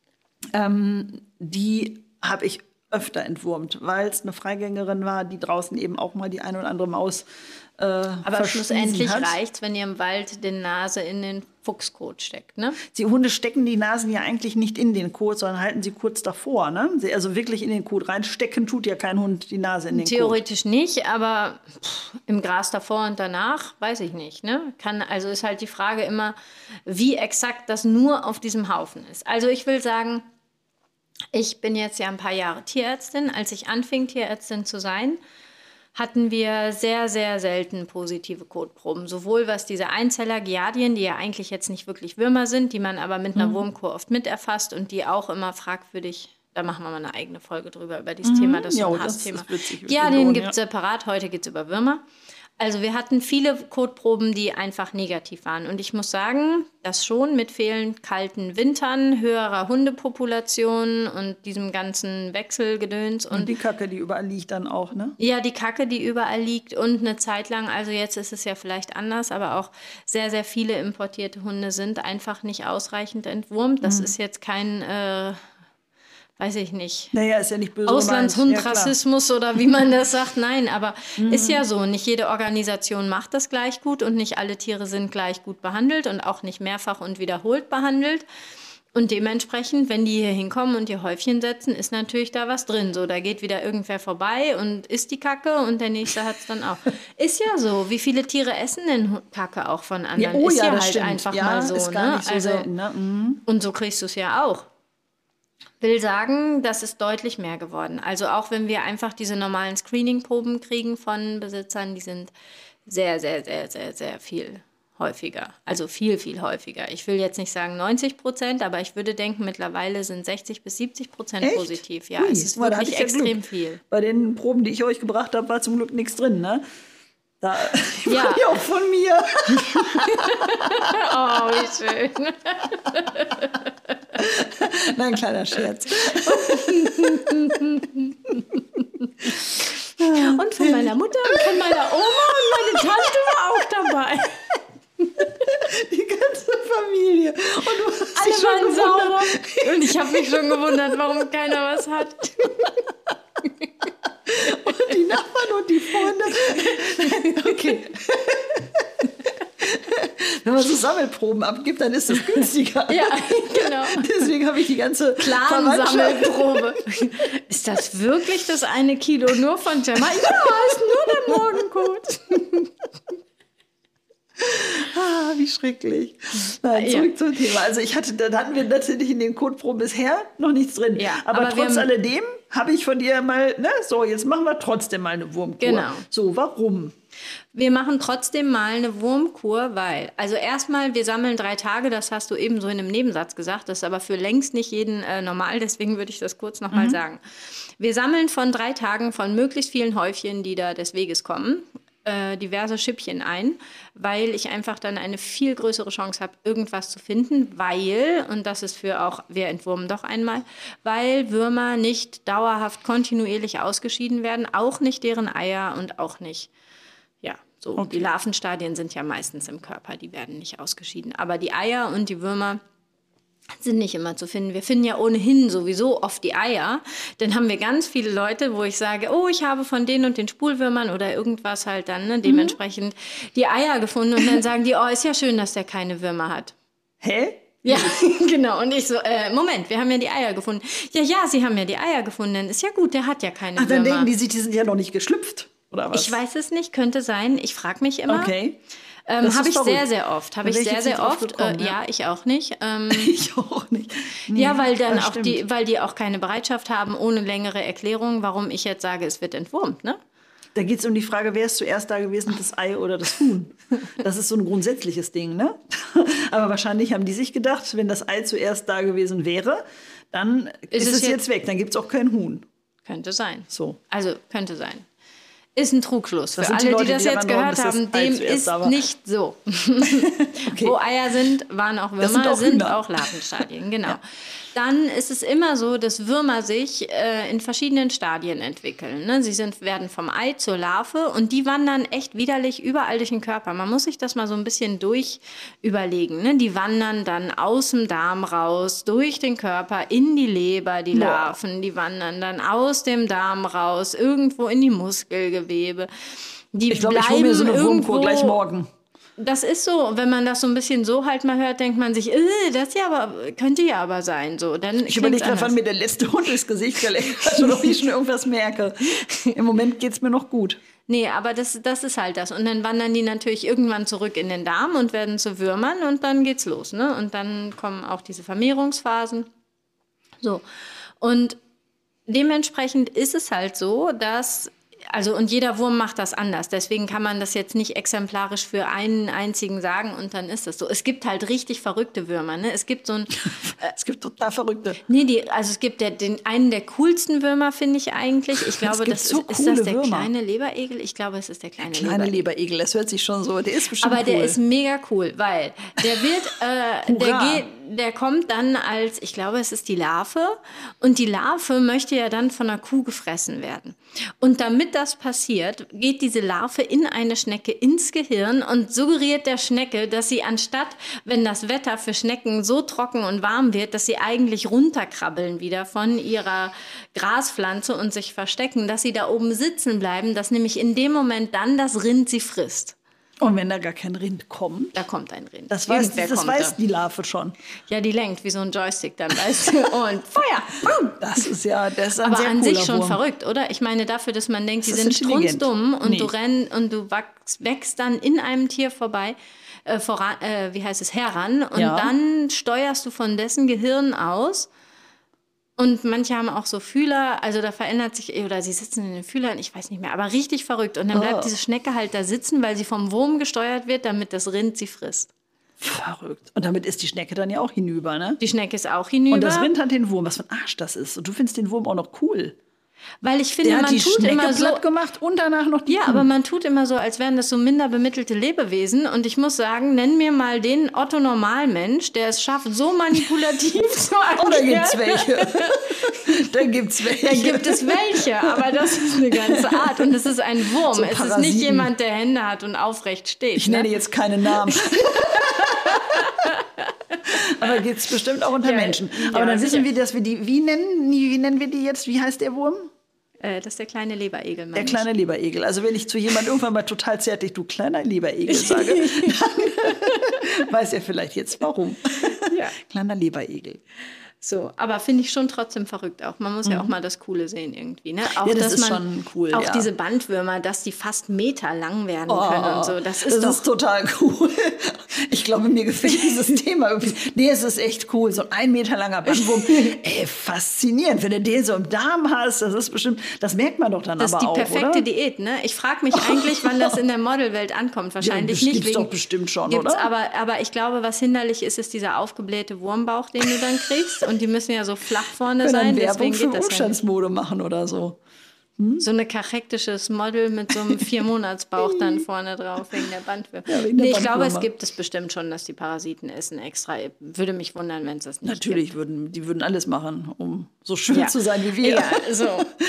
die habe ich öfter entwurmt, weil es eine Freigängerin war, die draußen eben auch mal die ein oder andere Maus aber schlussendlich reicht es, wenn ihr im Wald die Nase in den Fuchskot steckt, ne? Die Hunde stecken die Nasen ja eigentlich nicht in den Kot, sondern halten sie kurz davor, ne? Also wirklich in den Kot reinstecken tut ja kein Hund die Nase in den Kot. Theoretisch nicht, aber im Gras davor und danach, weiß ich nicht, ne? Also ist halt die Frage immer, wie exakt das nur auf diesem Haufen ist. Also ich will sagen, ich bin jetzt ja ein paar Jahre Tierärztin. Als ich anfing, Tierärztin zu sein, hatten wir sehr, sehr selten positive Kotproben. Sowohl was diese Einzeller, Giardien, die ja eigentlich jetzt nicht wirklich Würmer sind, die man aber mit einer Wurmkur oft miterfasst und die auch immer fragwürdig, da machen wir mal eine eigene Folge drüber, über dieses Thema, das ist so ein Hassthema. Giardien gibt es separat, heute geht es über Würmer. Also wir hatten viele Kotproben, die einfach negativ waren. Und ich muss sagen, das schon mit fehlend kalten Wintern, höherer Hundepopulation und diesem ganzen Wechselgedöns. Und die Kacke, die überall liegt dann auch, ne? Ja, die Kacke, die überall liegt. Und eine Zeit lang, also jetzt ist es ja vielleicht anders, aber auch sehr, sehr viele importierte Hunde sind einfach nicht ausreichend entwurmt. Das ist jetzt kein... weiß ich nicht, naja, ist ja nicht böse Auslandshundrassismus oder wie man das sagt. Nein, aber ist ja so. Nicht jede Organisation macht das gleich gut und nicht alle Tiere sind gleich gut behandelt und auch nicht mehrfach und wiederholt behandelt. Und dementsprechend, wenn die hier hinkommen und ihr Häufchen setzen, ist natürlich da was drin. So, da geht wieder irgendwer vorbei und isst die Kacke und der Nächste hat es dann auch. Ist ja so. Wie viele Tiere essen denn Kacke auch von anderen? Ja, ist ja das halt stimmt. einfach ja, mal so. Ist gar nicht so selten, ne? Und so kriegst du es ja auch. Will sagen, das ist deutlich mehr geworden. Also auch wenn wir einfach diese normalen Screening-Proben kriegen von Besitzern, die sind sehr, sehr, sehr, sehr, sehr viel häufiger. Also viel, viel häufiger. Ich will jetzt nicht sagen 90%, aber ich würde denken, mittlerweile sind 60-70% positiv. Ja, es ist wirklich extrem viel. Bei den Proben, die ich euch gebracht habe, war zum Glück nichts drin, ne? Da war die auch von mir. Oh, wie schön. Nein, kleiner Scherz. Und von meiner Mutter und von meiner Oma und meine Tante war auch dabei. Die ganze Familie. Und du hast alle waren sauber. Und ich habe mich schon gewundert, warum keiner was hat. Und die Nachbarn und die Freunde. Okay. Wenn man so Sammelproben abgibt, dann ist es günstiger. Ja, genau. Deswegen habe ich die ganze Clan-Sammelprobe. Ist das wirklich das 1 Kilo nur von Gemma? Ja, ist nur der Morgenkot. Wie schrecklich. Nein, zurück zum Thema. Also da hatten wir natürlich in den Kotproben bisher noch nichts drin. Ja, aber trotz alledem habe ich von dir mal, so, jetzt machen wir trotzdem mal eine Wurmkur. Genau. So, warum? Wir machen trotzdem mal eine Wurmkur, weil, also erstmal, wir sammeln 3 Tage, das hast du eben so in einem Nebensatz gesagt, das ist aber für längst nicht jeden normal, deswegen würde ich das kurz nochmal sagen. Wir sammeln von 3 Tagen von möglichst vielen Häufchen, die da des Weges kommen, diverse Schüppchen ein, weil ich einfach dann eine viel größere Chance habe, irgendwas zu finden, weil, und das ist für auch, wir entwurmen doch einmal, weil Würmer nicht dauerhaft kontinuierlich ausgeschieden werden, auch nicht deren Eier und auch nicht, ja, so. Okay. Die Larvenstadien sind ja meistens im Körper, die werden nicht ausgeschieden. Aber die Eier und die Würmer sind nicht immer zu finden. Wir finden ja ohnehin sowieso oft die Eier. Dann haben wir ganz viele Leute, wo ich sage, oh, ich habe von den und den Spulwürmern oder irgendwas halt dann dementsprechend die Eier gefunden. Und dann sagen die, oh, ist ja schön, dass der keine Würmer hat. Hä? Ja, genau. Und ich so, Moment, wir haben ja die Eier gefunden. Ja, Sie haben ja die Eier gefunden. Dann ist ja gut, der hat ja keine Würmer. Dann denken die sich, die sind ja noch nicht geschlüpft, oder was? Ich weiß es nicht, könnte sein. Ich frage mich immer. Okay. Habe ich sehr, sehr oft. Gekommen, ja, ich auch nicht. Ich auch nicht. Nee, ja, weil dann auch weil die auch keine Bereitschaft haben, ohne längere Erklärung, warum ich jetzt sage, es wird entwurmt, ne? Da geht es um die Frage, wer ist zuerst da gewesen, das Ei oder das Huhn? Das ist so ein grundsätzliches Ding, ne? Aber wahrscheinlich haben die sich gedacht, wenn das Ei zuerst da gewesen wäre, dann ist es jetzt weg. Dann gibt es auch kein Huhn. Könnte sein. So. Also, könnte sein. Ist ein Trugschluss. Für alle, die das jetzt gehört haben, dem ist nicht so. Okay. Wo Eier sind, waren auch Würmer, sind auch Larvenstadien. Genau. Ja. Dann ist es immer so, dass Würmer sich in verschiedenen Stadien entwickeln. Ne? Sie werden vom Ei zur Larve und die wandern echt widerlich überall durch den Körper. Man muss sich das mal so ein bisschen überlegen. Ne? Die wandern dann aus dem Darm raus, durch den Körper, in die Leber, die Larven. Die wandern dann aus dem Darm raus, irgendwo in die Muskelgewebe. Ich glaube, ich hole mir so eine Wurmkur gleich morgen. Das ist so, wenn man das so ein bisschen so halt mal hört, denkt man sich, das könnte ja aber sein. So, dann ich überlege gerade, wann mir der letzte Hund durchs Gesicht geleckt hat oder ob ich schon irgendwas merke. Im Moment geht es mir noch gut. Nee, aber das ist halt das. Und dann wandern die natürlich irgendwann zurück in den Darm und werden zu Würmern und dann geht's los. Ne? Und dann kommen auch diese Vermehrungsphasen. So. Und dementsprechend ist es halt so, dass und jeder Wurm macht das anders. Deswegen kann man das jetzt nicht exemplarisch für einen einzigen sagen und dann ist das so. Es gibt halt richtig verrückte Würmer. Ne? Es gibt es gibt total verrückte. Nee, es gibt einen der coolsten Würmer, finde ich eigentlich. Ich glaube, ist das der kleine Leberegel? Ich glaube, es ist der kleine Leberegel. Das hört sich schon so, der ist bestimmt cool. Aber der ist mega cool, weil der wird, der kommt dann als, ich glaube, es ist die Larve und die Larve möchte ja dann von einer Kuh gefressen werden. Und damit das passiert, geht diese Larve in eine Schnecke ins Gehirn und suggeriert der Schnecke, dass sie anstatt, wenn das Wetter für Schnecken so trocken und warm wird, dass sie eigentlich runterkrabbeln wieder von ihrer Graspflanze und sich verstecken, dass sie da oben sitzen bleiben, dass nämlich in dem Moment dann das Rind sie frisst. Und wenn da gar kein Rind kommt? Da kommt ein Rind. Das weiß die Larve schon. Ja, die lenkt wie so ein Joystick dann, weißt du. Und Feuer! Das ist ein aber sehr an cooler sich schon Wurm. verrückt, oder? Ich meine, dafür, dass man denkt, die sind strunzdumm und du rennst und du wächst dann in einem Tier vorbei, heran. Und dann steuerst du von dessen Gehirn aus. Und manche haben auch so Fühler, also da verändert sich, oder sie sitzen in den Fühlern, ich weiß nicht mehr, aber richtig verrückt. Und dann bleibt diese Schnecke halt da sitzen, weil sie vom Wurm gesteuert wird, damit das Rind sie frisst. Verrückt. Und damit ist die Schnecke dann ja auch hinüber, ne? Die Schnecke ist auch hinüber. Und das Rind hat den Wurm, was für ein Arsch das ist. Und du findest den Wurm auch noch cool. Weil ich finde, der man hat die tut Schnecke immer so platt gemacht und danach noch die Kuh. aber man tut immer so, als wären das so minder bemittelte Lebewesen. Und ich muss sagen, nenn mir mal den Otto-Normalmensch, der es schafft, so manipulativ zu agieren. Da gibt's welche. Da gibt es welche, aber das ist eine ganze Art. Und es ist ein Wurm. So es ist nicht jemand, der Hände hat und aufrecht steht. Ich nenne jetzt keine Namen. Aber gibt es bestimmt auch unter Menschen. Aber dann wissen wir, dass wir die, wie nennen wir die jetzt? Wie heißt der Wurm? Das ist der kleine Leberegel. Der kleine Leberegel. Also wenn ich zu jemandem irgendwann mal total zärtlich, du kleiner Leberegel sage, dann weiß er vielleicht jetzt warum. Ja. Kleiner Leberegel. So, aber finde ich schon trotzdem verrückt auch. Man muss ja auch mal das Coole sehen irgendwie. Ne? Auch, das ist schon cool. Auch diese Bandwürmer, dass die fast meterlang werden können und so. Das ist total cool. Ich glaube, mir gefällt dieses Thema irgendwie. Nee, es ist echt cool. So ein 1 Meter langer Bandwurm. Ey, faszinierend. Wenn du den so im Darm hast, das ist bestimmt, das merkt man doch dann aber auch, Das ist die perfekte Diät, ne? Ich frage mich eigentlich, wann das in der Modelwelt ankommt. Wahrscheinlich nicht. Gibt's doch bestimmt schon, oder? Aber ich glaube, was hinderlich ist, ist dieser aufgeblähte Wurmbauch, den du dann kriegst. Und die müssen ja so flach vorne sein. Werbung für Wohlstandsmode machen oder so. So eine kachektisches Model mit so einem 4-Monats-Bauch dann vorne drauf, wegen der Bandwürmer. Ja, wegen der Ich glaube, es Bandwürmer. gibt es bestimmt schon, dass die Parasiten essen extra. Würde mich wundern, wenn es das nicht Natürlich gibt. die würden alles machen, um so schön zu sein wie wir. Ja, so.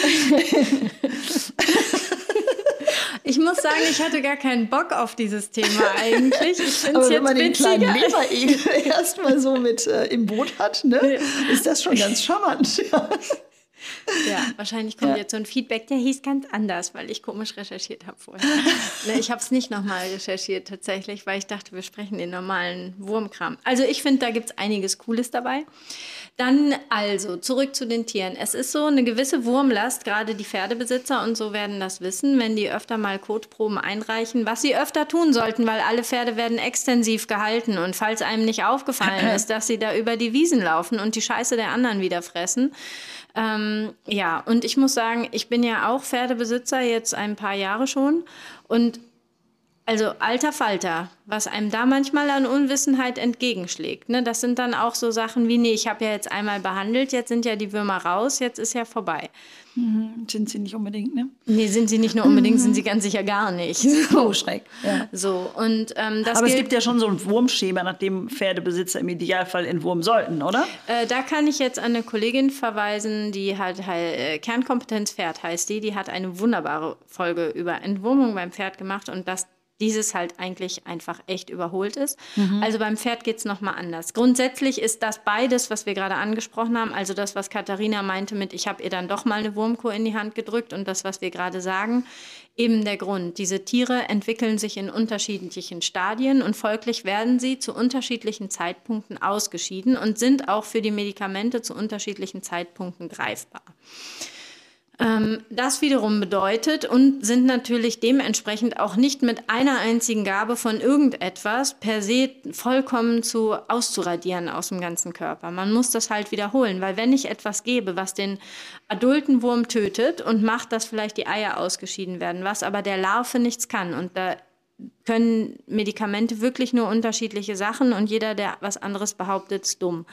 Ich muss sagen, ich hatte gar keinen Bock auf dieses Thema eigentlich. Ich finde es Aber wenn jetzt man den kleinen witziger. Leberegel erstmal so mit im Boot hat, ne, ist das schon ganz charmant. Ja. Ja, wahrscheinlich kommt jetzt so ein Feedback, der hieß ganz anders, weil ich komisch recherchiert habe vorher. Ne, ich habe es nicht nochmal recherchiert tatsächlich, weil ich dachte, wir sprechen den normalen Wurmkram. Also ich finde, da gibt es einiges Cooles dabei. Dann also, zurück zu den Tieren. Es ist so eine gewisse Wurmlast, gerade die Pferdebesitzer und so werden das wissen, wenn die öfter mal Kotproben einreichen, was sie öfter tun sollten, weil alle Pferde werden extensiv gehalten. Und falls einem nicht aufgefallen ist, dass sie da über die Wiesen laufen und die Scheiße der anderen wieder fressen, ja, und ich muss sagen, ich bin ja auch Pferdebesitzer, jetzt ein paar Jahre schon. Und also alter Falter, was einem da manchmal an Unwissenheit entgegenschlägt. Ne? Das sind dann auch so Sachen wie, nee, ich habe ja jetzt einmal behandelt, jetzt sind ja die Würmer raus, jetzt ist ja vorbei. Sind sie nicht unbedingt, ne? Nee, sind sie nicht nur unbedingt, sind sie ganz sicher gar nicht. Oh, Schreck. Ja. So, und das Aber es gilt, gibt ja schon so ein Wurmschema, nach dem Pferdebesitzer im Idealfall entwurmen sollten, oder? da kann ich jetzt an eine Kollegin verweisen, die hat halt Kernkompetenz Pferd heißt die hat eine wunderbare Folge über Entwurmung beim Pferd gemacht und dass dieses halt eigentlich einfach echt überholt ist. Also beim Pferd geht es nochmal anders. Grundsätzlich ist das beides, was wir gerade angesprochen haben, also das, was Katharina meinte mit, ich habe ihr dann doch mal eine Wurmkur in die Hand gedrückt und das, was wir gerade sagen, eben der Grund. Diese Tiere entwickeln sich in unterschiedlichen Stadien und folglich werden sie zu unterschiedlichen Zeitpunkten ausgeschieden und sind auch für die Medikamente zu unterschiedlichen Zeitpunkten greifbar. Das wiederum bedeutet und sind natürlich dementsprechend auch nicht mit einer einzigen Gabe von irgendetwas per se vollkommen auszuradieren aus dem ganzen Körper. Man muss das halt wiederholen, weil wenn ich etwas gebe, was den adulten Wurm tötet und macht, dass vielleicht die Eier ausgeschieden werden, was aber der Larve nichts kann und da können Medikamente wirklich nur unterschiedliche Sachen und jeder, der was anderes behauptet, ist dumm.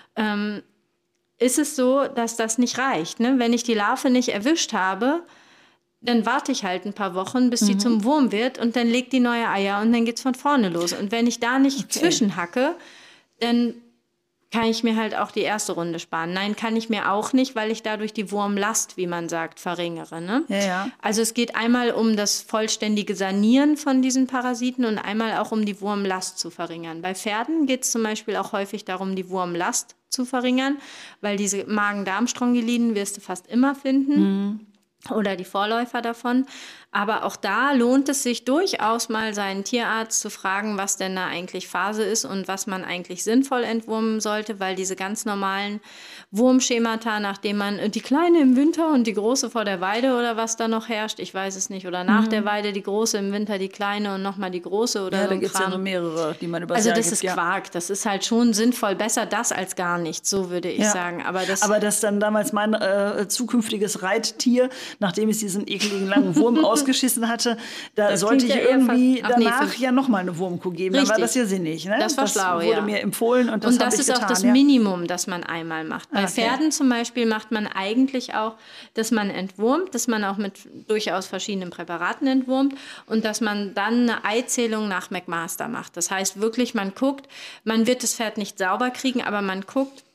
Ist es so, dass das nicht reicht. Ne? Wenn ich die Larve nicht erwischt habe, dann warte ich halt ein paar Wochen, bis die zum Wurm wird und dann legt die neue Eier und dann geht's von vorne los. Und wenn ich da nicht zwischenhacke, dann kann ich mir halt auch die erste Runde sparen. Nein, kann ich mir auch nicht, weil ich dadurch die Wurmlast, wie man sagt, verringere. Ne? Ja. Also es geht einmal um das vollständige Sanieren von diesen Parasiten und einmal auch um die Wurmlast zu verringern. Bei Pferden geht es zum Beispiel auch häufig darum, die Wurmlast zu verringern, weil diese Magen-Darm-Strongyliden wirst du fast immer finden. Oder die Vorläufer davon. Aber auch da lohnt es sich durchaus mal seinen Tierarzt zu fragen, was denn da eigentlich Phase ist und was man eigentlich sinnvoll entwurmen sollte, weil diese ganz normalen Wurmschemata, nachdem man die Kleine im Winter und die Große vor der Weide oder was da noch herrscht, ich weiß es nicht, oder nach der Weide die Große, im Winter die Kleine und nochmal die Große oder Ja, so da ein gibt es ja Kram. so mehrere, die man übers Also Jahr das gibt. ist Ja. Quark, das ist halt schon sinnvoll, besser das als gar nichts, so würde ich sagen. Aber das dann damals mein zukünftiges Reittier, nachdem es diesen ekligen langen Wurm ausgeschissen hatte, da Das sollte klingt ich ja eher irgendwie fast- Ach nee, danach für- ja nochmal eine Wurmkuh geben. Dann war Richtig. das ja sinnig. Ne? Das war schlau, wurde ja. mir empfohlen und das Und habe das ich ist getan. auch das ja. Minimum, das man einmal macht. Bei Okay. Pferden zum Beispiel macht man eigentlich auch, dass man entwurmt, dass man auch mit durchaus verschiedenen Präparaten entwurmt und dass man dann eine Eizählung nach McMaster macht. Das heißt wirklich, man guckt, man wird das Pferd nicht sauber kriegen, aber man guckt,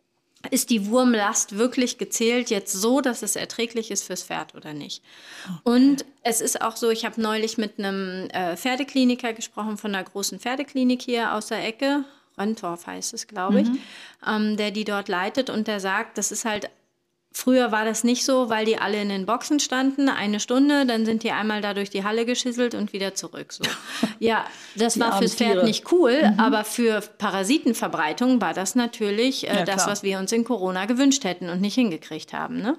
ist die Wurmlast wirklich gezählt jetzt so, dass es erträglich ist fürs Pferd oder nicht? Okay. Und es ist auch so, ich habe neulich mit einem Pferdekliniker gesprochen, von einer großen Pferdeklinik hier aus der Ecke, Röntorf heißt es, glaube ich, der die dort leitet und der sagt, das ist halt, früher war das nicht so, weil die alle in den Boxen standen, 1 Stunde, dann sind die einmal da durch die Halle geschisselt und wieder zurück. So. Ja, das war fürs Pferd Tiere. nicht cool, aber für Parasitenverbreitung war das natürlich das, klar. was wir uns in Corona gewünscht hätten und nicht hingekriegt haben. Ne?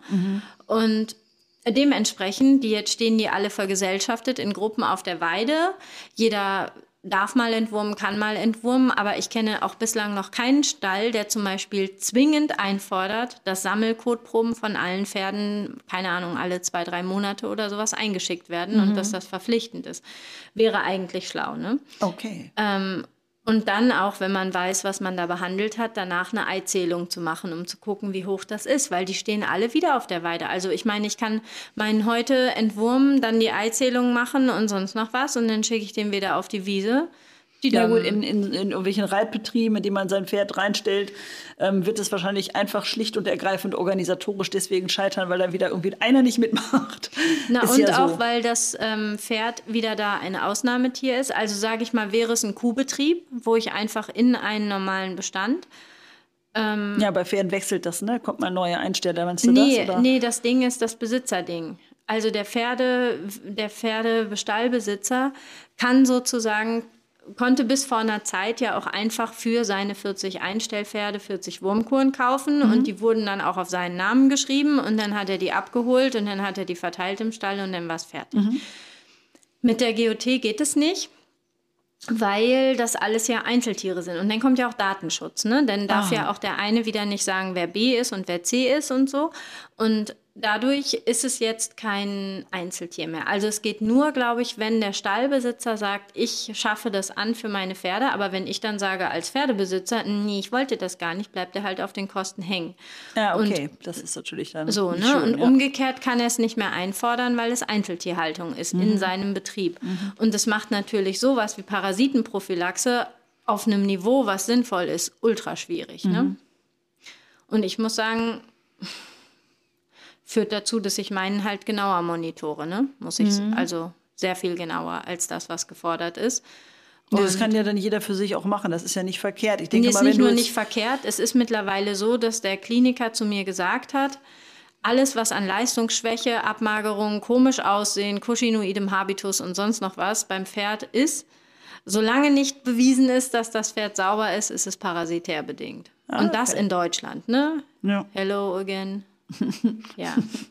Und dementsprechend, jetzt stehen die alle vergesellschaftet in Gruppen auf der Weide. Jeder darf mal entwurmen, kann mal entwurmen, aber ich kenne auch bislang noch keinen Stall, der zum Beispiel zwingend einfordert, dass Sammelkotproben von allen Pferden, keine Ahnung, alle 2-3 Monate oder sowas eingeschickt werden und dass das verpflichtend ist. Wäre eigentlich schlau, ne? Okay. Und dann auch, wenn man weiß, was man da behandelt hat, danach eine Eizählung zu machen, um zu gucken, wie hoch das ist, weil die stehen alle wieder auf der Weide. Also ich meine, ich kann meinen heute entwurmen, dann die Eizählung machen und sonst noch was und dann schicke ich den wieder auf die Wiese. Ja gut, in irgendwelchen Reitbetrieben, in denen man sein Pferd reinstellt, wird es wahrscheinlich einfach schlicht und ergreifend organisatorisch deswegen scheitern, weil da wieder irgendwie einer nicht mitmacht. Na ist und ja auch, so. weil das Pferd wieder da ein Ausnahmetier ist. Also sage ich mal, wäre es ein Kuhbetrieb, wo ich einfach in einen normalen Bestand. Ja, bei Pferden wechselt das, ne? Kommt mal ein neuer Einsteller, meinst du das? Oder? Nee, das Ding ist das Besitzerding. Also der Pferdebestallbesitzer konnte bis vor einer Zeit ja auch einfach für seine 40 Einstellpferde 40 Wurmkuren kaufen und die wurden dann auch auf seinen Namen geschrieben und dann hat er die abgeholt und dann hat er die verteilt im Stall und dann war es fertig. Mit der GOT geht es nicht, weil das alles ja Einzeltiere sind. Und dann kommt ja auch Datenschutz, ne? Dann darf ja auch der eine wieder nicht sagen, wer B ist und wer C ist und so. Und dadurch ist es jetzt kein Einzeltier mehr. Also es geht nur, glaube ich, wenn der Stallbesitzer sagt, ich schaffe das an für meine Pferde, aber wenn ich dann sage als Pferdebesitzer, nee, ich wollte das gar nicht, bleibt er halt auf den Kosten hängen. Ja, okay, das ist natürlich dann so, nicht ne? schön, Und umgekehrt kann er es nicht mehr einfordern, weil es Einzeltierhaltung ist in seinem Betrieb. Und das macht natürlich sowas wie Parasitenprophylaxe auf einem Niveau, was sinnvoll ist, ultra schwierig. Ne? Und ich muss sagen, führt dazu, dass ich meinen halt genauer monitore, ne? Also sehr viel genauer als das, was gefordert ist. Und das kann ja dann jeder für sich auch machen, das ist ja nicht verkehrt. Ich denke ist nicht nur nicht verkehrt, es ist mittlerweile so, dass der Kliniker zu mir gesagt hat, alles, was an Leistungsschwäche, Abmagerung, komisch aussehen, Cushingoidem Habitus und sonst noch was beim Pferd ist, solange nicht bewiesen ist, dass das Pferd sauber ist, ist es parasitär bedingt. Und das in Deutschland, ne? Ja. Hello again. Ja.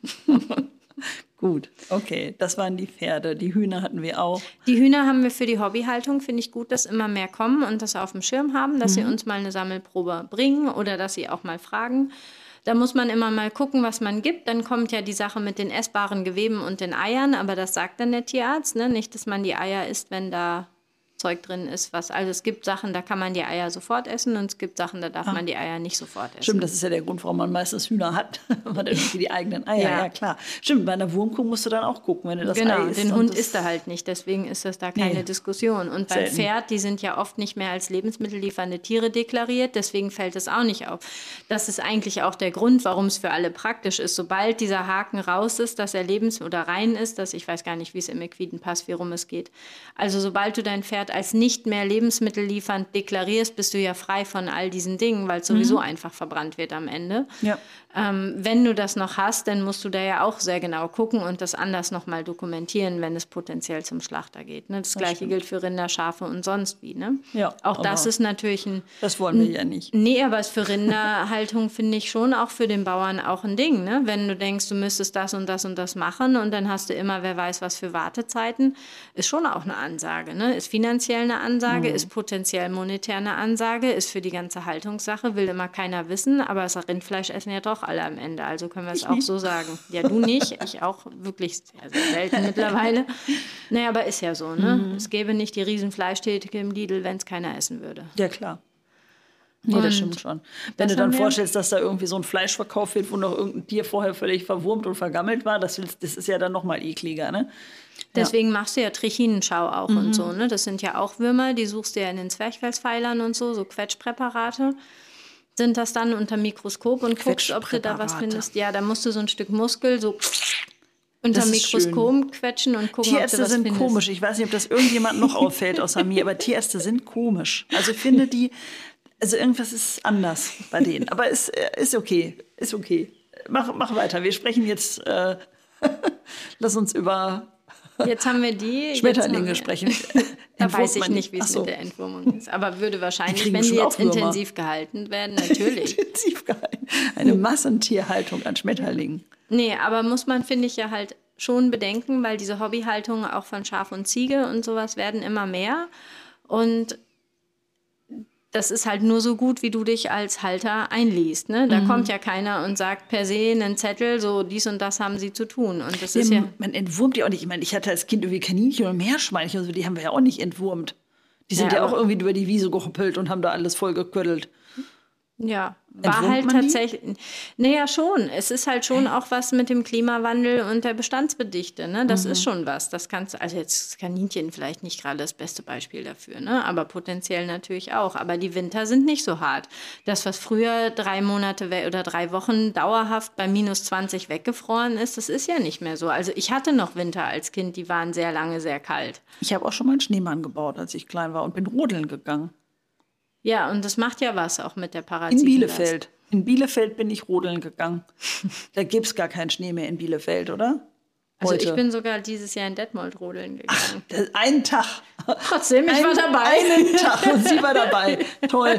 Gut, okay, das waren die Pferde. Die Hühner hatten wir auch. Die Hühner haben wir für die Hobbyhaltung, finde ich gut, dass immer mehr kommen und das auf dem Schirm haben, dass sie uns mal eine Sammelprobe bringen oder dass sie auch mal fragen. Da muss man immer mal gucken, was man gibt. Dann kommt ja die Sache mit den essbaren Geweben und den Eiern, aber das sagt dann der Tierarzt, ne? Nicht, dass man die Eier isst, wenn da Zeug drin ist, also es gibt Sachen, da kann man die Eier sofort essen und es gibt Sachen, da darf man die Eier nicht sofort essen. Stimmt, das ist ja der Grund, warum man meistens Hühner hat. Man hat irgendwie die eigenen Eier, ja klar. Stimmt, bei einer Wurmkuh musst du dann auch gucken, wenn du das Ei isst. Den Hund isst er halt nicht, deswegen ist das da keine Diskussion. Und beim Pferd, die sind ja oft nicht mehr als lebensmittelliefernde Tiere deklariert, deswegen fällt es auch nicht auf. Das ist eigentlich auch der Grund, warum es für alle praktisch ist. Sobald dieser Haken raus ist, dass er oder rein ist, ich weiß gar nicht, wie es im Equidenpass, wie rum es geht. Also sobald du dein Pferd als nicht mehr lebensmittelliefernd deklarierst, bist du ja frei von all diesen Dingen, weil es sowieso einfach verbrannt wird am Ende. Ja. Wenn du das noch hast, dann musst du da ja auch sehr genau gucken und das anders nochmal dokumentieren, wenn es potenziell zum Schlachter geht. Ne? Das Gleiche gilt für Rinder, Schafe und sonst wie. Ne? Ja, auch das ist natürlich das wollen wir ja nicht. Nee, aber es für Rinderhaltung finde ich schon auch für den Bauern auch ein Ding. Ne? Wenn du denkst, du müsstest das und das und das machen und dann hast du immer, wer weiß was für Wartezeiten, ist schon auch eine Ansage. Ne? Ist finanziell eine Ansage, ist potenziell monetär eine Ansage, ist für die ganze Haltungssache, will immer keiner wissen, aber das Rindfleisch essen ja doch alle am Ende, also können wir es auch so sagen. Ja, du nicht, ich auch wirklich sehr, sehr selten mittlerweile. Naja, aber ist ja so, ne? Es gäbe nicht die riesen Fleischtheke im Lidl, wenn es keiner essen würde. Ja, klar. Nee, das stimmt schon. Wenn du dann vorstellst, dass da irgendwie so ein Fleisch verkauft wird, wo noch irgendein Tier vorher völlig verwurmt und vergammelt war, das ist ja dann noch mal ekliger, ne? Deswegen machst du ja Trichinenschau auch und so, ne? Das sind ja auch Würmer, die suchst du ja in den Zwerchfellspfeilern und so Quetschpräparate. Sind das dann unter Mikroskop und guckst, ob du da was findest. Ja, da musst du so ein Stück Muskel so unter Mikroskop quetschen und gucken, Tierärzte ob du was sind findest. Komisch. Ich weiß nicht, ob das irgendjemand noch auffällt außer mir, aber Tierärzte sind komisch. Also ich finde also irgendwas ist anders bei denen. Aber ist okay, ist okay. Mach weiter. Wir sprechen jetzt, lass uns über Jetzt haben wir die Schmetterlinge sprechen. Da weiß ich nicht, wie es mit der Entwurmung ist. Aber würde wahrscheinlich, wenn die jetzt intensiv gehalten werden, natürlich. Intensiv gehalten. Eine Massentierhaltung an Schmetterlingen. Nee, aber muss man, finde ich, ja halt schon bedenken, weil diese Hobbyhaltungen auch von Schaf und Ziege und sowas werden immer mehr. Und das ist halt nur so gut, wie du dich als Halter einliest. Ne? Da kommt ja keiner und sagt per se einen Zettel, so dies und das haben sie zu tun. Und das ist ja man entwurmt die auch nicht. Ich meine, ich hatte als Kind irgendwie Kaninchen und Meerschweinchen und so, die haben wir ja auch nicht entwurmt. Die sind ja auch irgendwie über die Wiese gehoppelt und haben da alles voll geködelt. Ja, war Entwurmt halt man die? tatsächlich. Naja, schon. Es ist halt schon auch was mit dem Klimawandel und der Bestandsbedichte. Ne? Das ist schon was. Das kannst also jetzt ist Kaninchen vielleicht nicht gerade das beste Beispiel dafür, ne? Aber potenziell natürlich auch. Aber die Winter sind nicht so hart. Das, was früher 3 Monate oder 3 Wochen dauerhaft bei -20 weggefroren ist, das ist ja nicht mehr so. Also ich hatte noch Winter als Kind, die waren sehr lange sehr kalt. Ich habe auch schon mal einen Schneemann gebaut, als ich klein war und bin rodeln gegangen. Ja, und das macht ja was auch mit der In Parasitenlast. Bielefeld. In Bielefeld bin ich rodeln gegangen. Da gibt es gar keinen Schnee mehr in Bielefeld, oder? Also Heute. ich bin sogar dieses Jahr in Detmold rodeln gegangen. Einen Tag. Trotzdem, ich war dabei. Einen Tag und sie war dabei. Toll.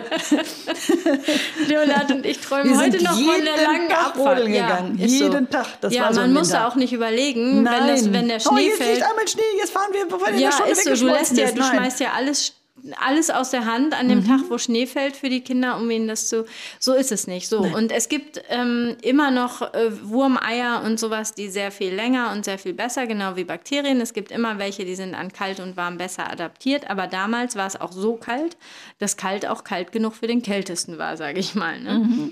Leonard und ich träumen Wir heute sind noch von jeden der langen Tag Abfahrt. rodeln gegangen. ist Jeden Tag. Das ja, war so man im muss Winter. auch nicht überlegen, Nein. wenn der Schnee jetzt fällt. liegt einmal Schnee, jetzt fahren wir, bevor der Ja, Stunde ist so. Du weggeschmolzen ist. Nein. schmeißt ja alles aus der Hand an dem Tag, wo Schnee fällt für die Kinder, um ihnen das zu. So ist es nicht. So. Und es gibt immer noch Wurmeier und sowas, die sehr viel länger und sehr viel besser, genau wie Bakterien. Es gibt immer welche, die sind an kalt und warm besser adaptiert. Aber damals war es auch so kalt, dass kalt auch kalt genug für den Kältesten war, sage ich mal. Ne?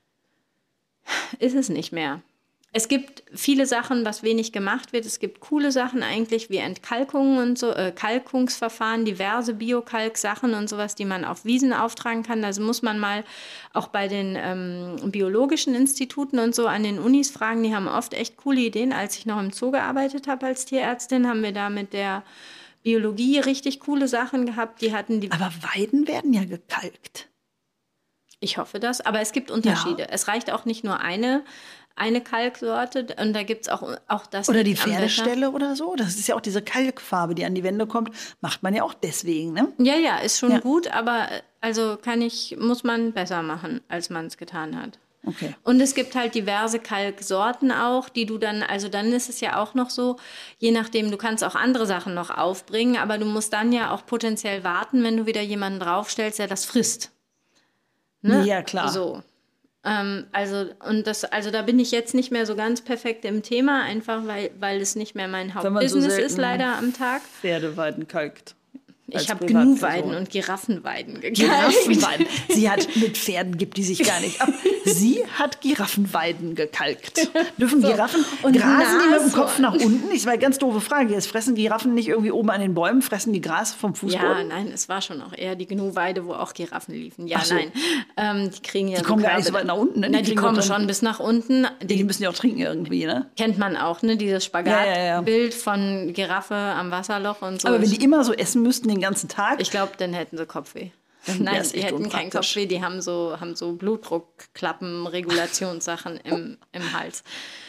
Ist es nicht mehr. Es gibt viele Sachen, was wenig gemacht wird. Es gibt coole Sachen eigentlich wie Entkalkungen und so, Kalkungsverfahren, diverse Biokalk-Sachen und sowas, die man auf Wiesen auftragen kann. Also muss man mal auch bei den biologischen Instituten und so an den Unis fragen. Die haben oft echt coole Ideen. Als ich noch im Zoo gearbeitet habe als Tierärztin, haben wir da mit der Biologie richtig coole Sachen gehabt. Die hatten die. Aber Weiden werden ja gekalkt. Ich hoffe das, aber es gibt Unterschiede. Ja. Es reicht auch nicht nur eine Kalksorte und da gibt es auch das. Oder die Pferdestelle oder so. Das ist ja auch diese Kalkfarbe, die an die Wände kommt. Macht man ja auch deswegen, ne? Ja, ist schon gut, aber also muss man besser machen, als man es getan hat. Okay. Und es gibt halt diverse Kalksorten auch, die du dann, also dann ist es ja auch noch so, je nachdem, du kannst auch andere Sachen noch aufbringen, aber du musst dann ja auch potenziell warten, wenn du wieder jemanden draufstellst, der das frisst. Ne? Ja, klar. So. Also da bin ich jetzt nicht mehr so ganz perfekt im Thema, einfach weil es nicht mehr mein Hauptbusiness ist, leider am Tag. Pferdeweiden kalkt. Ich habe Gnu-Weiden und Giraffenweiden gekalkt. Giraffenweiden. Sie hat mit Pferden, gibt die sich gar nicht ab. Sie hat Giraffenweiden gekalkt. Dürfen Giraffen, und grasen die mit dem Kopf nach unten? Ich war eine ganz doofe Frage. Jetzt fressen Giraffen nicht irgendwie oben an den Bäumen, fressen die Gras vom Fußboden? Ja, nein, es war schon auch eher die Gnu-Weide, wo auch Giraffen liefen. Ja, so. Nein. Die kriegen ja die kommen gar nicht so weit nach unten, ne? Nein, die kommen schon bis nach unten. Die müssen ja auch trinken irgendwie, ne? Kennt man auch, ne? Dieses Spagatbild von Giraffe am Wasserloch und so. Aber wenn die immer so essen müssten den ganzen Tag... Ich glaube, dann hätten sie Kopfweh. Nein, die hätten keinen Kopfweh, die haben so Blutdruckklappen, Regulationssachen im Hals.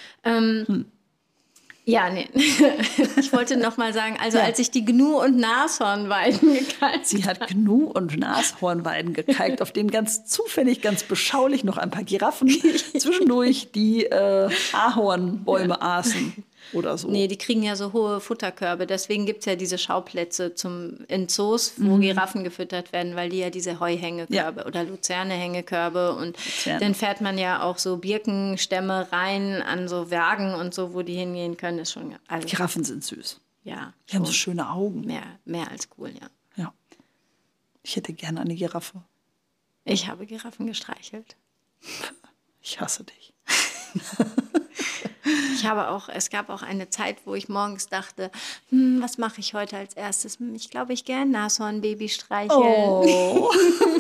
Ja, nee. Ich wollte noch mal sagen, also als ich die Gnu- und Nashornweiden gekalkt Sie hat Gnu- und Nashornweiden gekalkt, auf denen ganz zufällig, ganz beschaulich noch ein paar Giraffen zwischendurch die Ahornbäume aßen. Oder so. Nee, die kriegen ja so hohe Futterkörbe. Deswegen gibt es ja diese Schauplätze in Zoos, wo Giraffen gefüttert werden, weil die ja diese Heuhängekörbe oder Luzerne-Hängekörbe und dann fährt man ja auch so Birkenstämme rein an so Wagen und so, wo die hingehen können. Ist schon, also, Giraffen sind süß. Ja. Die haben so schöne Augen. Mehr als cool, ja. Ja. Ich hätte gerne eine Giraffe. Ich habe Giraffen gestreichelt. Ich hasse dich. Es gab auch eine Zeit, wo ich morgens dachte, was mache ich heute als erstes? Ich glaube, ich gehe ein Nashornbaby streicheln. Oh.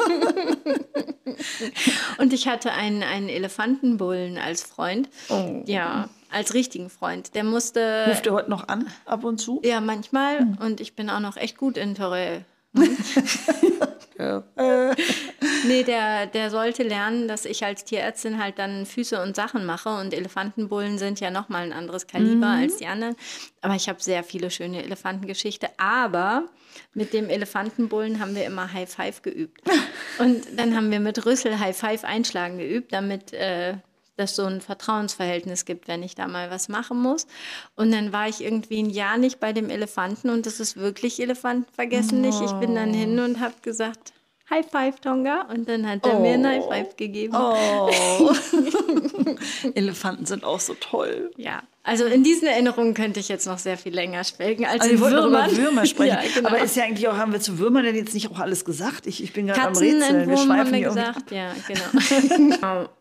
Und ich hatte einen Elefantenbullen als Freund. Oh. Ja, als richtigen Freund. Der musste... Ruft er heute noch an, ab und zu? Ja, manchmal. Und ich bin auch noch echt gut in Torell. Ja. Nee, der sollte lernen, dass ich als Tierärztin halt dann Füße und Sachen mache und Elefantenbullen sind ja nochmal ein anderes Kaliber als die anderen. Aber ich habe sehr viele schöne Elefantengeschichten. Aber mit dem Elefantenbullen haben wir immer High Five geübt. Und dann haben wir mit Rüssel High Five einschlagen geübt, damit das so ein Vertrauensverhältnis gibt, wenn ich da mal was machen muss. Und dann war ich irgendwie ein Jahr nicht bei dem Elefanten und das ist wirklich Elefanten vergessen nicht. Ich bin dann hin und habe gesagt, High Five, Tonga. Und dann hat er mir ein High Five gegeben. Oh. Elefanten sind auch so toll. Ja, also in diesen Erinnerungen könnte ich jetzt noch sehr viel länger schwelgen als Also wir in wollten Würmern. über Würmer sprechen. Ja, genau. Aber ist ja eigentlich auch, haben wir zu Würmern denn jetzt nicht auch alles gesagt? Ich bin gerade am Rätseln. Katzenentwurm haben wir hier irgendwie gesagt. Ja, genau. Genau.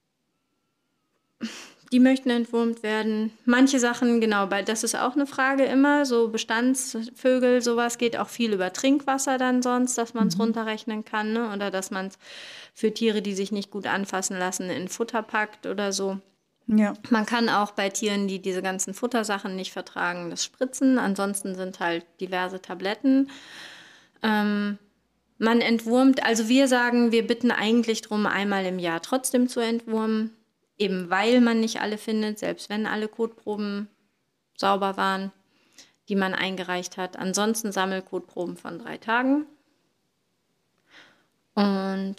Die möchten entwurmt werden. Manche Sachen, genau, das ist auch eine Frage immer. So Bestandsvögel, sowas geht auch viel über Trinkwasser dann sonst, dass man es runterrechnen kann. Ne? Oder dass man es für Tiere, die sich nicht gut anfassen lassen, in Futter packt oder so. Ja. Man kann auch bei Tieren, die diese ganzen Futtersachen nicht vertragen, das spritzen. Ansonsten sind halt diverse Tabletten. Man entwurmt, also wir sagen, wir bitten eigentlich darum, einmal im Jahr trotzdem zu entwurmen. Eben weil man nicht alle findet, selbst wenn alle Kotproben sauber waren, die man eingereicht hat. Ansonsten Sammelkotproben von 3 Tagen. Und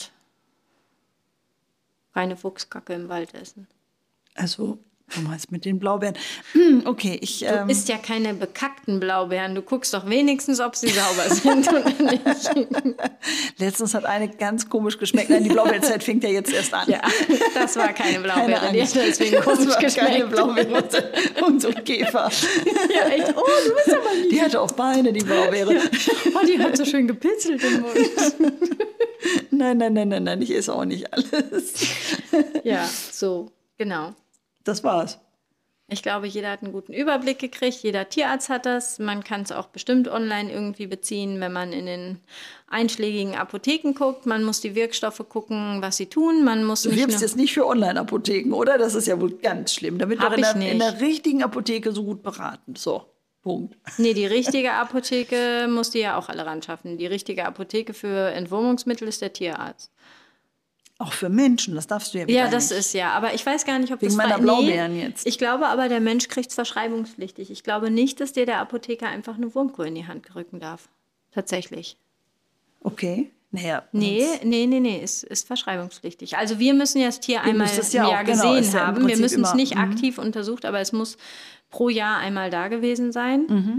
keine Fuchskacke im Wald essen. Also, du meinst mit den Blaubeeren. Okay, Du isst ja keine bekackten Blaubeeren. Du guckst doch wenigstens, ob sie sauber sind oder nicht. Letztens hat eine ganz komisch geschmeckt. Nein, die Blaubeerzeit fängt ja jetzt erst an. Ja, das war keine Blaubeere. Keine Die hat deswegen komisch das war geschmeckt. keine Blaubeere und so ein Käfer. Ja, echt. Oh, du bist aber lieb. Die hatte auch Beine, die Blaubeere. Oh, die hat so schön gepitzelt im Mund. Nein, ich esse auch nicht alles. Ja, so, genau. Das war's. Ich glaube, jeder hat einen guten Überblick gekriegt. Jeder Tierarzt hat das. Man kann es auch bestimmt online irgendwie beziehen, wenn man in den einschlägigen Apotheken guckt. Man muss die Wirkstoffe gucken, was sie tun. Man muss Du nicht wirbst nur jetzt nicht für Online-Apotheken, oder? Das ist ja wohl ganz schlimm. Damit Hab doch ich nicht. in der richtigen Apotheke so gut beraten. So, Punkt. Nee, die richtige Apotheke muss die ja auch alle ran schaffen. Die richtige Apotheke für Entwurmungsmittel ist der Tierarzt. Auch für Menschen, das darfst du ja wieder Ja, das nicht. ist ja. Aber ich weiß gar nicht, ob Wegen das meiner Blaubeeren jetzt. Ich glaube aber, der Mensch kriegt es verschreibungspflichtig. Ich glaube nicht, dass dir der Apotheker einfach eine Wurmkur in die Hand rücken darf. Tatsächlich. Okay, naja. Nee, ist verschreibungspflichtig. Also wir müssen ja das Tier einmal müsst es im ja Jahr auch, genau, gesehen ist ja im haben. Wir Prinzip müssen es immer, nicht aktiv untersucht, aber es muss pro Jahr einmal da gewesen sein.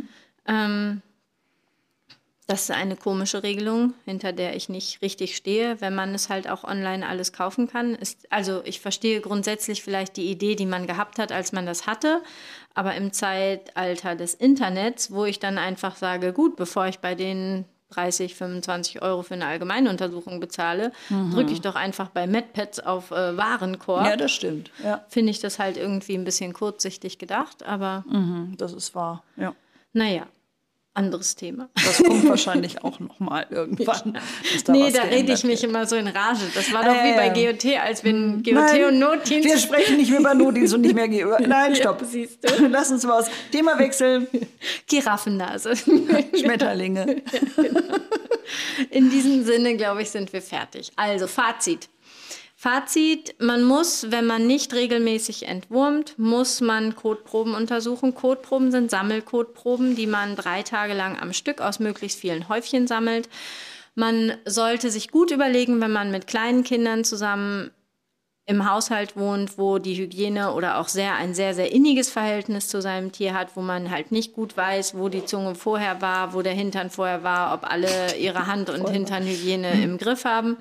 Das ist eine komische Regelung, hinter der ich nicht richtig stehe, wenn man es halt auch online alles kaufen kann. Also ich verstehe grundsätzlich vielleicht die Idee, die man gehabt hat, als man das hatte, aber im Zeitalter des Internets, wo ich dann einfach sage, gut, bevor ich bei den 30, 25 € für eine Allgemeinuntersuchung bezahle, drücke ich doch einfach bei MedPads auf Warenkorb. Ja, das stimmt. Ja. Finde ich das halt irgendwie ein bisschen kurzsichtig gedacht, aber Das ist wahr, ja. naja. Anderes Thema. Das kommt wahrscheinlich auch noch mal irgendwann. Nee, da rede ich mich immer so in Rage. Das war doch wie bei GOT, als wir GOT Nein, und Notdienst... wir sprechen nicht mehr über Notdienst und nicht mehr Nein, stopp. Ja, siehst du. Lass uns mal aus Thema wechseln. Giraffennase. Schmetterlinge. In diesem Sinne, glaube ich, sind wir fertig. Also, Fazit, man muss, wenn man nicht regelmäßig entwurmt, muss man Kotproben untersuchen. Kotproben sind Sammelkotproben, die man 3 Tage lang am Stück aus möglichst vielen Häufchen sammelt. Man sollte sich gut überlegen, wenn man mit kleinen Kindern zusammen im Haushalt wohnt, wo die Hygiene oder auch ein sehr, sehr inniges Verhältnis zu seinem Tier hat, wo man halt nicht gut weiß, wo die Zunge vorher war, wo der Hintern vorher war, ob alle ihre Hand- und Hinternhygiene im Griff haben.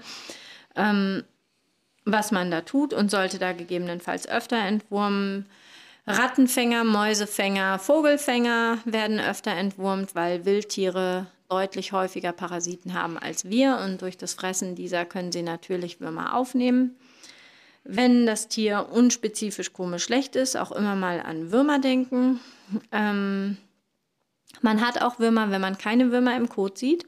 Was man da tut und sollte da gegebenenfalls öfter entwurmen. Rattenfänger, Mäusefänger, Vogelfänger werden öfter entwurmt, weil Wildtiere deutlich häufiger Parasiten haben als wir und durch das Fressen dieser können sie natürlich Würmer aufnehmen. Wenn das Tier unspezifisch komisch schlecht ist, auch immer mal an Würmer denken. Man hat auch Würmer, wenn man keine Würmer im Kot sieht.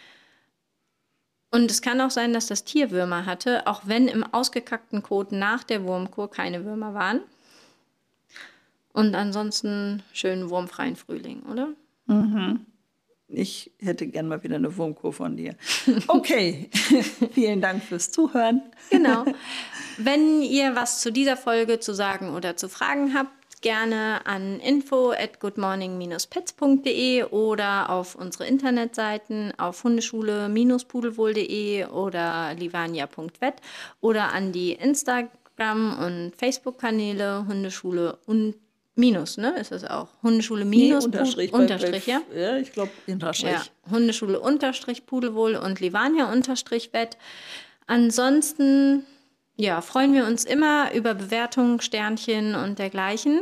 Und es kann auch sein, dass das Tier Würmer hatte, auch wenn im ausgekackten Kot nach der Wurmkur keine Würmer waren. Und ansonsten schönen wurmfreien Frühling, oder? Ich hätte gern mal wieder eine Wurmkur von dir. Okay, vielen Dank fürs Zuhören. Genau. Wenn ihr was zu dieser Folge zu sagen oder zu fragen habt, gerne an info@goodmorning-pets.de oder auf unsere Internetseiten auf hundeschule-pudelwohl.de oder livania.vet oder an die Instagram- und Facebook-Kanäle Hundeschule Minus, ne? Ist es auch. Hundeschule minus Unterstrich, ja? Ja, ich glaube Unterstrich. Ja, Hundeschule Unterstrich Pudelwohl und Livania Unterstrich Wett. Ansonsten, ja, freuen wir uns immer über Bewertungen, Sternchen und dergleichen.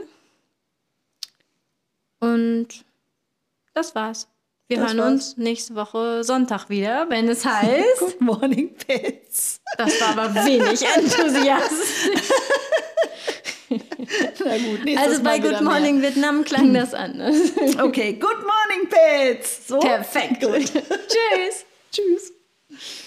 Und das war's. Wir hören uns nächste Woche Sonntag wieder, wenn es heißt Good Morning Pets. Das war aber wenig enthusiastisch. Na gut, also bei Good Morning Vietnam klang das anders. Okay, Good Morning Pets. So. Perfekt. Gut. Tschüss. Tschüss.